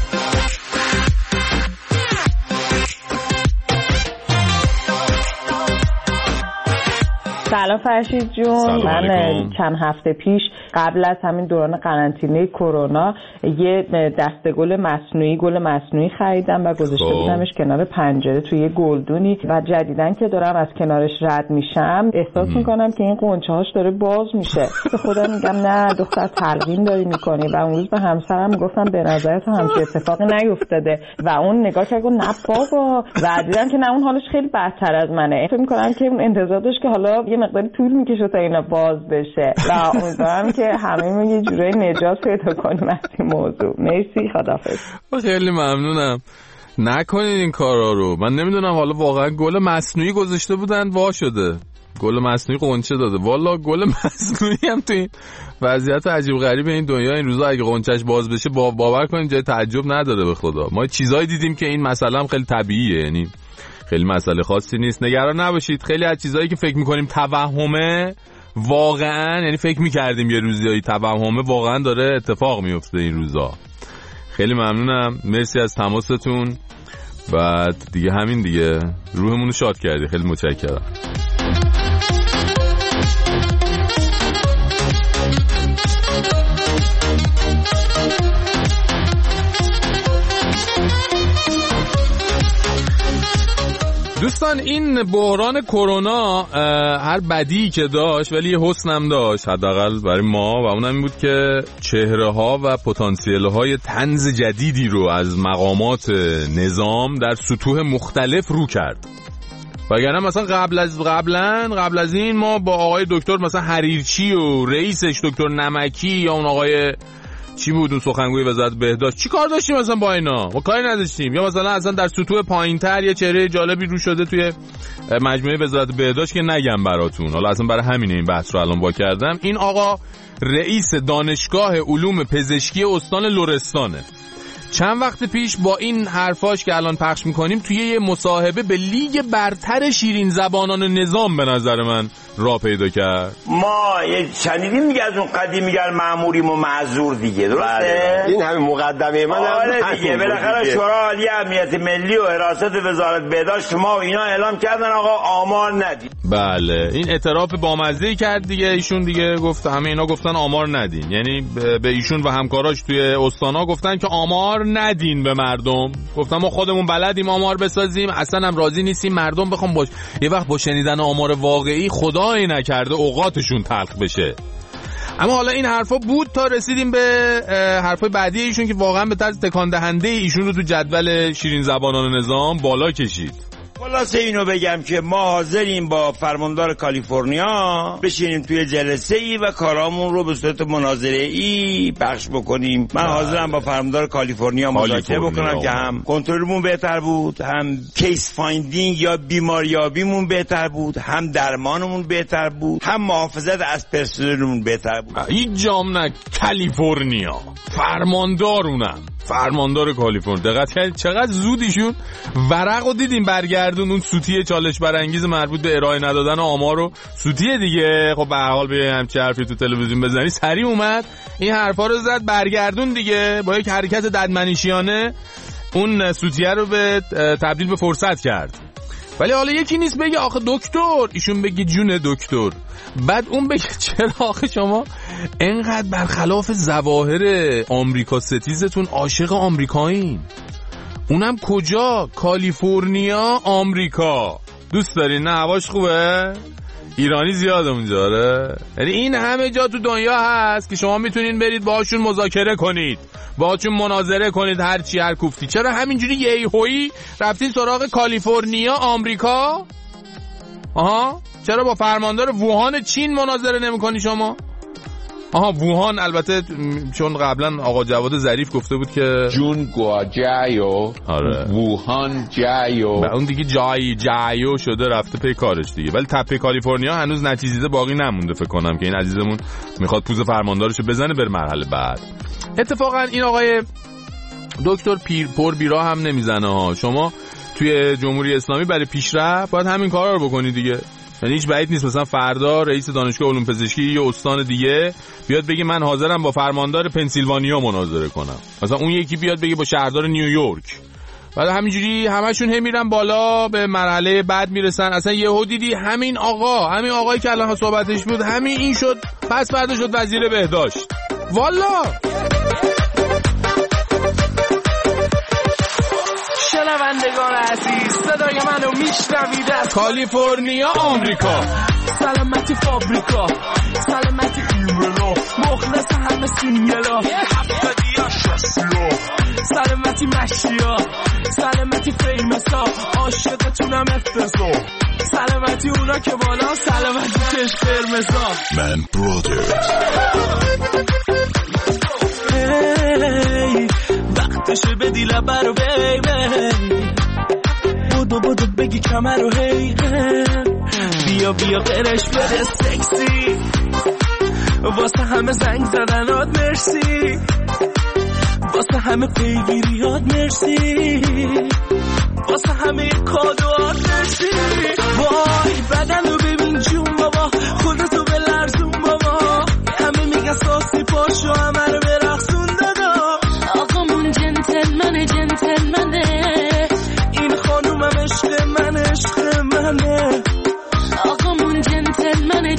سلام فرشید جون، من چند هفته پیش قبل از همین دوران قرنطینه کرونا یه دسته گل مصنوعی خریدم و گذاشته بودمش کنار پنجره توی یه گلدونی و جدیدن که دارم از کنارش رد میشم احساس میکنم که این قنچه هاش داره باز میشه. به خودم میگم نه دختر تلقین داری میکنی و اون روز به همسرم میگفتم به نظرت همچین اتفاقی نیفتاده و اون نگاه کرد گفت نه بابا و دیدم که نه اون حالش خیلی بدتر از منه. فکر میکنم که اون انتظار داشت که حالا یه مقداری طول میکشه تا اینا باز بشه و امیدوارم که همه یه جورایی نجات پیدا کنیم از این موضوع. مرسی، خداحافظ. خیلی ممنونم. نکنین این کارا رو. من نمیدونم حالا واقعا گل مصنوعی گذاشته بودن وا شده، گل مصنوعی قنچه داده. والا گل مصنوعی هم تو این وضعیت عجیب غریب این دنیا این روزا اگه قنچش باز بشه باور کنین جای تعجب نداره. به خدا ما چیزایی دیدیم که این مسئله هم خیلی طبیعیه، یعنی خیلی مسئله خاصی نیست. نگران نباشید. خیلی از چیزایی که فکر می‌کنیم توهمه واقعا، یعنی فکر می‌کردیم یه روزی توهمه، واقعا داره اتفاق میفته این روزا. خیلی ممنونم، مرسی از تماستون. بعد دیگه همین دیگه، روحمون رو شاد کردی. خیلی متشکرم. دوستان این بحران کرونا هر بدی که داشت ولی یه حسنم داشت، حداقل برای ما، و اونم این بود که چهره ها و پتانسیل های طنز جدیدی رو از مقامات نظام در سطوح مختلف رو کرد. وگرنه مثلا قبل از این ما با آقای دکتر مثلا حریرچی و رئیسش دکتر نمکی یا اون آقای چی بود اون سخنگوی وزارت بهداشت چی کار داشتیم مثلا با اینا؟ ما کاری نداشتیم. یا مثلا اصلا در سطوح پایین‌تر یه چهره جالبی رو شده توی مجموعه وزارت بهداشت که نگم براتون، حالا اصلا برای همینه این بحث رو الان با کردم. این آقا رئیس دانشگاه علوم پزشکی استان لرستانه. چند وقت پیش با این حرفاش که الان پخش میکنیم توی یه مصاحبه به لیگ برتر شیرین زبانان نظام به نظر من راه پیدا کرد. ما شنیدیم دیگه از اون قدیم میگن مأموریم و معذور دیگه، درسته؟ این همین مقدمه من. آره دیگه، بالاخره شورای عالی امنیت ملی و حراست وزارت بهداشت ما و اینا اعلام کردن آقا آمار ندید. بله، این اعتراف بامزه‌ای کرد دیگه ایشون، دیگه گفت همه اینا گفتن آمار ندین، یعنی به ایشون و همکاراش توی استانا گفتن که آمار ندین به مردم. گفتن ما خودمون بلدیم آمار بسازیم، اصلا هم راضی نیستیم مردم بخوام یه وقت با شنیدن آمار واقعی خدای نکرده اوقاتشون تلخ بشه. اما حالا این حرفا بود تا رسیدیم به حرفای بعدی ایشون که واقعا به طرز تکان دهنده ایشون رو تو جدول شیرین زبانان نظام بالا کشید. خلاصه اینو بگم که ما حاضریم با فرماندار کالیفرنیا بشینیم توی جلسه ای و کارامون رو به صورت مناظره ای پخش بکنیم. من حاضرم با فرماندار کالیفرنیا مذاکره بکنم که هم کنترلمون بهتر بود، هم کیس فایندینگ یا بیماریابیمون بهتر بود، هم درمانمون بهتر بود، هم محافظت از پرسنلمون بهتر بود. این جامعه کالیفرنیا فرماندار کالیفرنیا، دقت کردید چقدر زودیشون ورقو دیدیم برگردون، اون سوتی چالش برانگیز مربوط به ارائه ندادن آمار رو، سوتی دیگه. خب به هر حال به همچین حرفی تو تلویزیون بزنی سریع اومد این حرفا رو زد برگردون دیگه، با یک حرکت ددمنشیانه اون سوتیه رو به تبدیل به فرصت کرد. ولی حالا یکی نیست بگه آخه دکتر، ایشون بگه جون دکتر، بعد اون بگه چرا آخه شما انقدر برخلاف ظواهر آمریکا ستیزتون عاشق آمریکایین؟ اونم کجا؟ کالیفرنیا، آمریکا. دوست دارین؟ نه هواش خوبه؟ ایرانی زیاده اونجا. آره، یعنی این همه جا تو دنیا هست که شما میتونین برید باهاشون مذاکره کنید، باهاشون مناظره کنید، هر چی هر کوفتی. چرا همینجوری یهویی رفتین سراغ کالیفرنیا، آمریکا؟ آها، چرا با فرماندار ووهان چین مناظره نمی‌کنی شما؟ آها، ووهان البته چون قبلا آقا جواد ظریف گفته بود که جون گواجایو، آره، ووهان جایو، اون دیگه جایو شده رفته پی کارش دیگه. ولی تپه کالیفرنیا هنوز نتیجه باقی نمونده فکر کنم که این عزیزمون میخواد پوز فرماندارشو بزنه بر مرحله بعد. اتفاقا این آقای دکتر پر بیرا هم نمیزنه ها. شما توی جمهوری اسلامی برای پیشرفت باید همین کارا رو بکنی دیگه. یعنی هیچ بعید نیست مثلا فردا رئیس دانشگاه علوم پزشکی یا استان دیگه بیاد بگه من حاضرم با فرماندار پنسیلوانیا مناظره کنم، مثلا اون یکی بیاد بگه با شهردار نیویورک. بعد همینجوری همشون میرن بالا به مرحله بعد میرسن. اصلا یهو دیدی همین آقایی که الان صحبتش بود همین این شد، پس فردا شد وزیر بهداشت. والا شنوندگان عزیز، صدای منو میشنوید از کالیفرنیا، آمریکا. سلامتی فابریکا، سلامتی ایملا، مخلص همه سینگلا، هفتادیا شسیا، سلامتی مشیا، سلامتی فیمسا، عاشقتونم افتضا، سلامتی اونا که بالا، سلامتی چشم قرمزا. من برادرز وقتشه بدی لبه رو بیبی، بودو بگی کمر رو هی، بیا قرش بده سکسی، واسه همه زنگ زدنات مرسی، واسه همه پیگیریات مرسی، واسه همه کادوات مرسی. وای بدن رو ببین جون بابا، خودتو به لرزون بابا، همه میگن ساسی پاشو همه رو برقصون دادا. آقامون جنتلمنه، این خانومم عشق منه. آقامون جنتلمنه،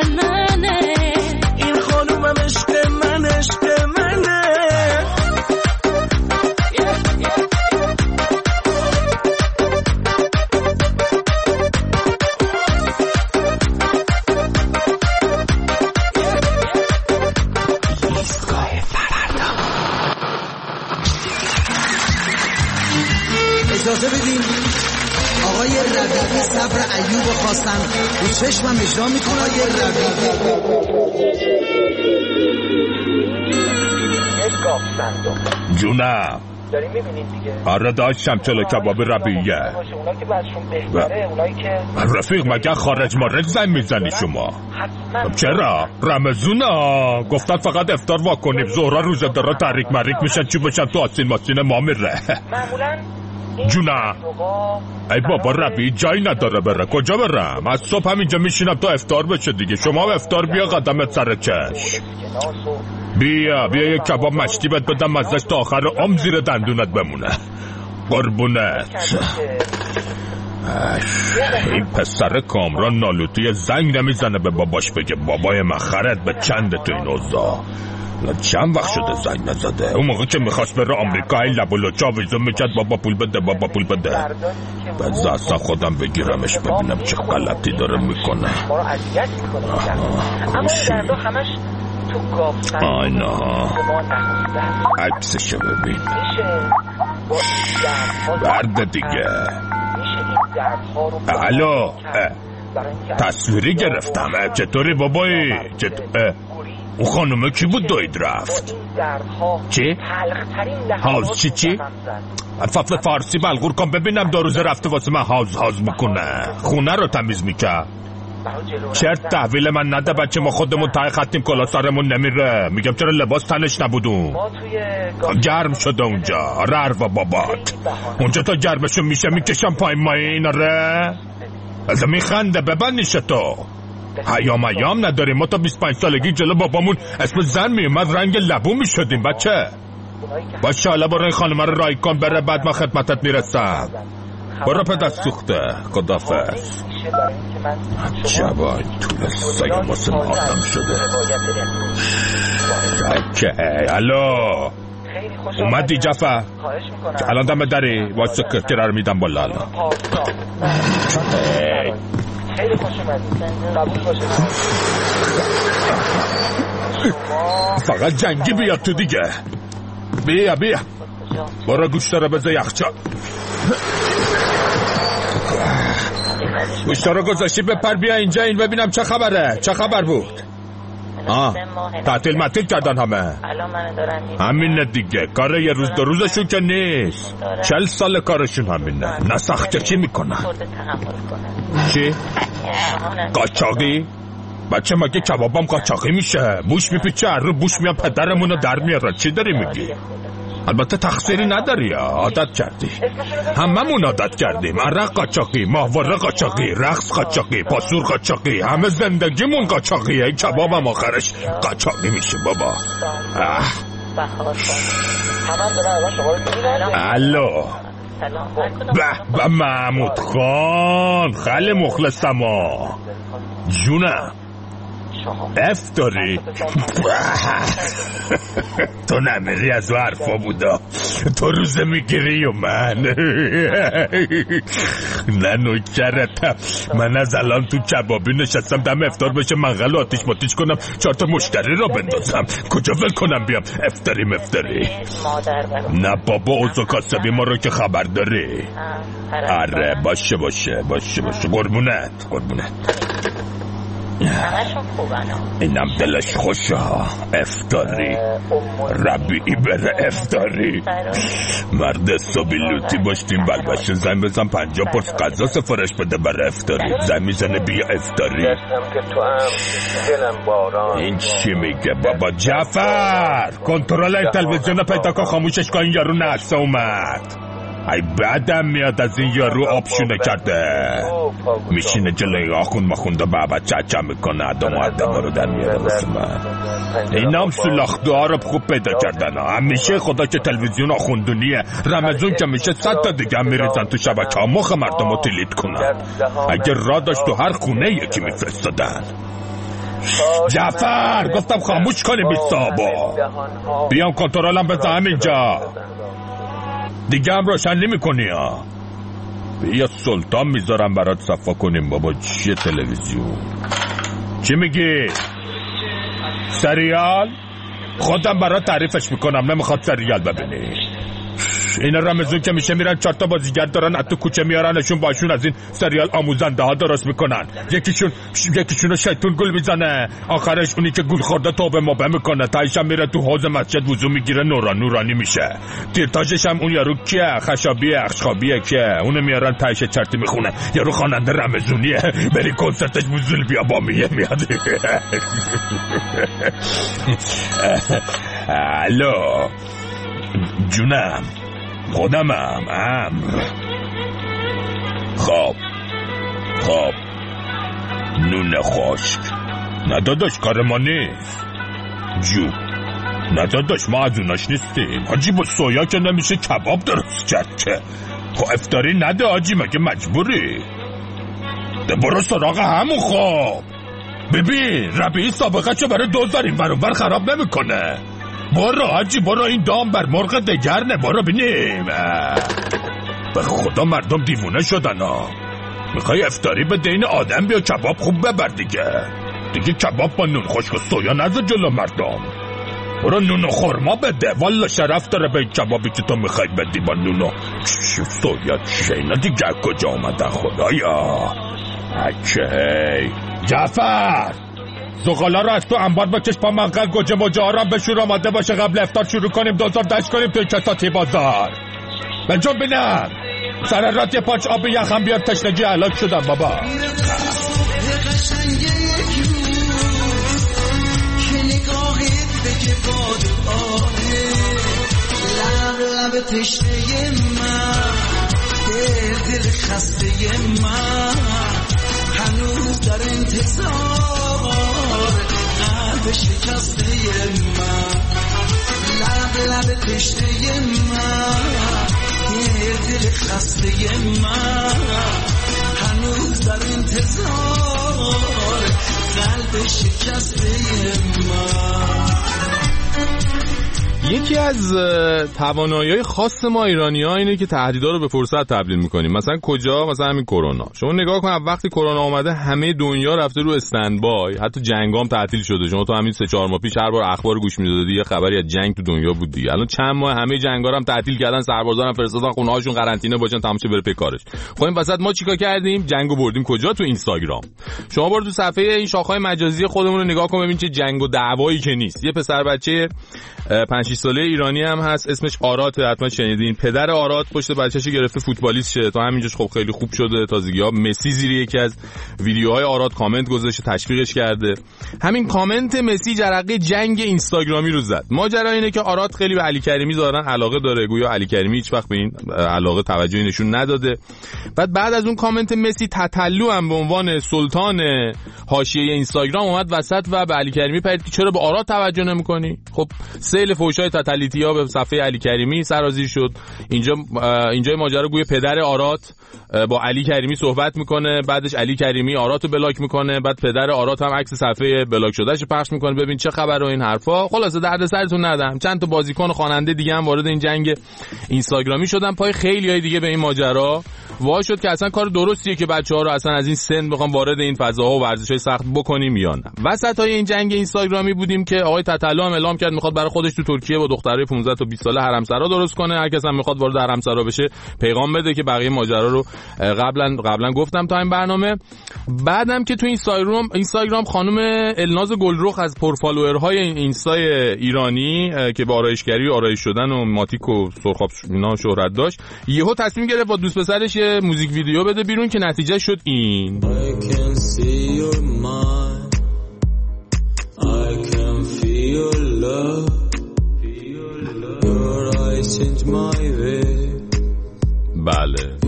این خانومم عشق منه. اجازه بدین آقای ربیعی صبر ایوب خواستن رو چشمم اجرا میکنه. آقای جونم داریم میبینید دیگه. آره داشتم چلو کباب ربیعیه. اونا که بعدشون بهتره، اونایی که رفیق مگه خارج مارج زنگ میزنی شما؟ چرا؟ رمزونا گفتن فقط افطار واکنیم، ظهرا روزه دارا تحریک مریک میشن چی بشن تو آسین ماسین ما میره. معمولا جونا ای بابا ربیعی جایی نداره بره، کجا برم؟ از صبح همینجا میشینم تا افطار بشه دیگه. شما افطار بیا قدمت سر چش. بیا یک کباب مشتی بهت بدم مزدش تا آخر عمر زیر دندونت بمونه. قربونت. این پسر کامران نالوتی زنگ نمیزنه به باباش بگه بابای من خرد به چند تو این اوضاع. چند وقت شده زنگ نزده. اون موقع که میخواست بره آمریکا این لب و لوچا ویزا میکرد بابا پول بده بابا پول بده. بعد اصلا خودم بگیرمش ببینم چه غلطی داره میکنه. ما رو اذیت میکنه. اما این دردا همش تو گاف آینا عکسشو ببین. برده دیگه. الو تصویری گرفتم. چطوری بابایی؟ اون خانومه کی بود دوید رفت؟ چی؟ حاز چی؟ فصل فارسی بلغور کن ببینم دو روزه رفته واسه من حاز میکنه. خونه رو تمیز میکرد. چرت تحویل من نده بچه، ما خودمون تای خطیم کلا سرمون نمیره. میگم چرا لباس تنش نبودون؟ گرم شده اونجا. آره و بابات اونجا تا گرمشون میشه میکشم پایین مایین. آره از میخنده ببندیش تو. حیام نداریم. ما تا 25 سالگی جلو بابامون اسم زن میومد رنگ لبو میشدیم بچه. باشه حالا برو این خانمه رو رای کن بره، بعد ما خدمتت میرسم. برو پدر سوخته. خدافظ. جوای طول سگم واسه ما آدم شده. که الو اومدی جعفر؟ الان دم داری واسه کرکره رو میدم بالا. الان خیلی خوش اومدید. قبول باشه. فقط جنگی بیاد تو دیگه. بیا برو گوشتا رو بذار یخچال. گوشتا رو گذاشتی بپر بیا اینجا این ببینم چه خبره. چه خبر بود؟ تعطیل کردن همه. همینه دیگه. کار یه روز دو روزشون که نیست. 40 سال کارشون همینه. نه سخته چی میکنن؟ چی؟ قاچاقی؟ بچه مگه کبابم قاچاقی میشه؟ بوش میپیچه رو بوش میان پدرمونو در میارن. چی داری میگی؟ البته تقصیری نداری، عادت کردی. هممون عادت کردیم. عرق قاچاقی، ماهواره قاچاقی، رقص قاچاقی، پاسور قاچاقی، همه زندگیمون قاچاقیه. این کبابم آخرش قاچاقی میشه بابا. الو به محمود خان خیلی مخلصم. جونم افطاری؟ تو نمیری از و حرفا بودا. تو روزه میگیری و من نه نوکرتم. من از الان تو کبابی نشستم دم افطار بشه منقل و آتیش ماتیش کنم 4 تا مشتری را بندازم. کجا ول کنم بیام افطاری مفتری؟ نه بابا اوزو کاسبی ما رو که خبر داری. آره باشه قربونت. اینم دلش خوشه. افطاری ربیعی بره افطاری. مرد صبحی لوتی باشتیم بلبشه زن بزن 50 پرس غذا سفارش بده بره افطاری. زن میزنه بیا افطاری. این چی میگه بابا؟ جعفر کنترل این تلویزیون پیدا کن خاموشش کن. این یارو نحسه اومد. ای بعدم میاد از این یارو آبشونه کرده. میشینه جلوی آخوند مخونده بابا چچه میکنه. آدم رو در میاره واسه من. این هم سولاخدوها رو خوب پیدا کردن. همیشه خدا که تلویزیون آخوندونیه. رمزون که میشه 100 تا دیگه هم میریزن تو شبکه ها مخ مردم رو تیلیت کنن. اگه را داشت تو هر خونه یکی میفرستادن. جعفر گفتم خاموش کنی بی صابا. بیام کنترلم بزنم اینجا دیگه هم روشن نمی کنی ها. بیا سلطان میذارم برات صفا کنیم بابا. چیه تلویزیون؟ چی میگی؟ سریال؟ خودم برات تعریفش میکنم. نمیخواد سریال ببینی. اینا رمضون که میشه میرن 4 تا بازیگر دارن از تو کوچه میارنشون باشون از این سریال آموزنده ها درست میکنن. یکیشون رو شیطون گل میزنه، آخرش اونی که گل خورده توبه موبه میکنه، تایش هم میره تو حوض مسجد وضو میگیره نورانی میشه. تیرتاجش هم اون یارو کیه؟ خشابیه اخشخابیه که اونو میارن تایش چرتی میخونه. یارو خواننده رمضونیه، بری کنسرتش بوزول بیا با میاد. الو جونم، خودمم امر. خب نون خشک نداداش کار ما نیست جو، نداداش ما از اوناش نیستیم حاجی. با سویا که نمیشه کباب درست کرد که. خب افطاری نده حاجی، مگه مجبوری؟ ده برو سراغ همون. خب ببین ربیعی سابقه چه برای دوزار این ور خراب نمیکنه. برو حاجی برو، این دام بر مرغ دگرنه، برو بینیم. به خدا مردم دیوونه شدن ها. میخوای افطاری به دین آدم بیا کباب خوب ببر دیگه کباب با نون خشک و سویا نذار جلو مردم. برو نون و خورما بده، والا شرف داره به کبابی که تو میخوای بدی با نون و سویا. چه اینا دیگه کجا اومدن خدایا؟ اکهی جعفر زغالا رو از تو انبار بکش پا منقل، گوجه موجه ها رو هم بشور آماده باشه، قبل افطار شروع کنیم دوزار دشت کنیم توی کساتی بازار. بجون بینم سر رات یه پاچ آب یخم بیار، تشنگی علاج شدم بابا. لب تشنه من، دل خسته من، هنوز در انتظار قلب شکسته من. لب تشنه من، دل خسته من، هنوز در انتظار قلب شکسته من. یکی از توانایی‌های خاص ما ایرانی‌ها اینه که تهدیدها رو به فرصت تبدیل می‌کنیم. مثلا کجا؟ مثلا همین کرونا. شما نگاه کن وقتی کرونا اومده همه دنیا رفته رو استندبای، حتی جنگام تعطیل شده. شما تو همین 3-4 ماه پیش هر بار اخبار گوش می‌دادی یه خبری از جنگ تو دنیا بود دیگه. الان چند ماه همه جنگا رو هم تعطیل کردن، سربازا هم فرستادن خونه‌هاشون قرنطینه باشن تا همشه بره پی کارش. خب این وسط ما چیکار کردیم؟ جنگو بردیم کجا؟ تو اینستاگرام. شما برو تو صفحه این شاخه‌های مجازی خودمون رو نگاه کن ببین چه جنگ و دعوایی که نیست. یه پسر بچه 5-6 ساله ایرانی هم هست، اسمش آرات، حتما شنیدین. پدر آرات پشت بچه‌شو گرفته فوتبالیست شه، تا همینجاش خب خیلی خوب شده. تازگی‌ها مسی زیر یکی از ویدیوهای آرات کامنت گذاشته، تشویقش کرده. همین کامنت مسی جرقه جنگ اینستاگرامی رو زد. ماجرا اینه که آرات خیلی به علی کریمی ظاهرا علاقه داره، گویا علی کریمی هیچ وقت به این علاقه توجهی نشون نداده. بعد از اون کامنت مسی تتلو هم به عنوان سلطان حاشیه اینستاگرام اومد وسط و به علی کریمی پرید که چرا به آرات توجه نمی‌کنی؟ خب سیل فوشای تتلیتی‌ها به صفحه علی کریمی سرازیر شد. اینجا ماجرا گویا پدر آرات با علی کریمی صحبت میکنه، بعدش علی کریمی آراتو بلاک میکنه، بعد پدر آرات هم عکس صفحه بلاک شدهشو پخش میکنه. ببین چه خبره این حرفا. خلاصه درد سرتون ندم. چند تا بازیکن و خواننده دیگه هم وارد این جنگ اینستاگرامی شدن. پای خیلیای دیگه به این ماجرا وا شد که اصلا کار درستیه که بچه‌ها رو اصلا از این سن بخوام وارد این فضاها و ورزش‌های سخت بکنیم یا نه. وسطای این جنگ اینستاگرامی بودیم که آقای تتلو هم اعلام کرد میخواد برای خودش تو ترکیه با دخترای 15 تا 20 ساله حرمسرا درست کنه. هر کس هم میخواد وارد حرمسرا بشه پیغام بده که بقیه ماجرا رو قبلا گفتم تا این برنامه. بعدم که تو اینستاگرام خانم الناز گلرخ از پرفالوورهای اینستای ایرانی که با آرایشگری و آرایش شدن و ماتیک و سرخاب اینا شهرت داشت، یهو تصمیم گرفت با دوست پسرش موزیک ویدیو بده بیرون که نتیجه شد این. بله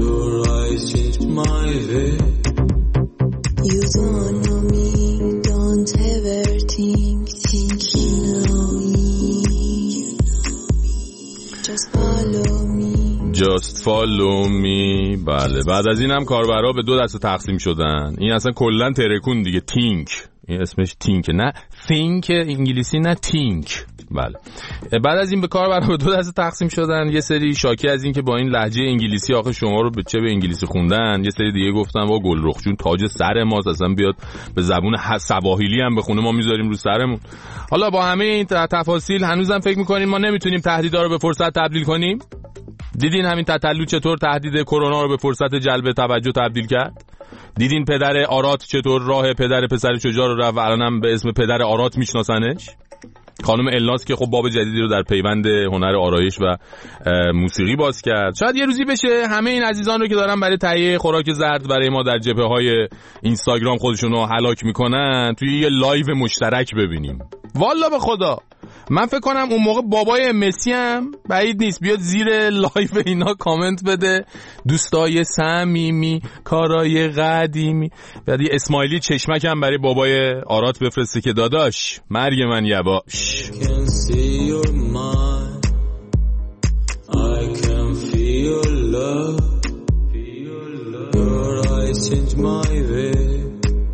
Just follow me. بله بعد از این هم کاربرا به 2 دسته تقسیم شدن. این اصلا کلا ترکون دیگه. تینک، این اسمش تینک، نه think انگلیسی، نه تینک. بله بعد از این به کاربرا به 2 دسته تقسیم شدن. یه سری شاکی از این که با این لهجه انگلیسی آخه شما رو به چه به انگلیسی خوندن. یه سری دیگه گفتن با گلرخ جون تاج سر ماست، اصلا بیاد به زبون سواحیلی هم بخونه ما میذاریم رو سرمون. حالا با همه این تفاصیل هنوزم فکر میکنیم ما نمیتونیم تهدیدها رو به فرصت تبدیل کنیم؟ دیدین همین تتلو چطور تهدید کرونا رو به فرصت جلب توجه تبدیل کرد؟ دیدین پدر آرات چطور راه پدر پسر شجاع رو رفت و الانم به اسم پدر آرات میشناسنش؟ خانم الناس که خب باب جدیدی رو در پیوند هنر آرایش و موسیقی باز کرد. شاید یه روزی بشه همه این عزیزان رو که دارن برای تهیه خوراک زرد برای ما در جبهه‌های اینستاگرام خودشون رو هلاک میکنن توی یه لایو مشترک ببینیم. والا به خدا من فکر کنم اون موقع بابای مسی هم بعید نیست بیاد زیر لایو اینا کامنت بده دوستای صمیمی کارای قدیمی، بعد یه اسمایلی چشمک هم برای بابای آرات بفرسته که داداش مرگ من یواش.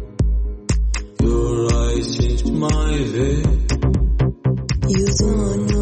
You don't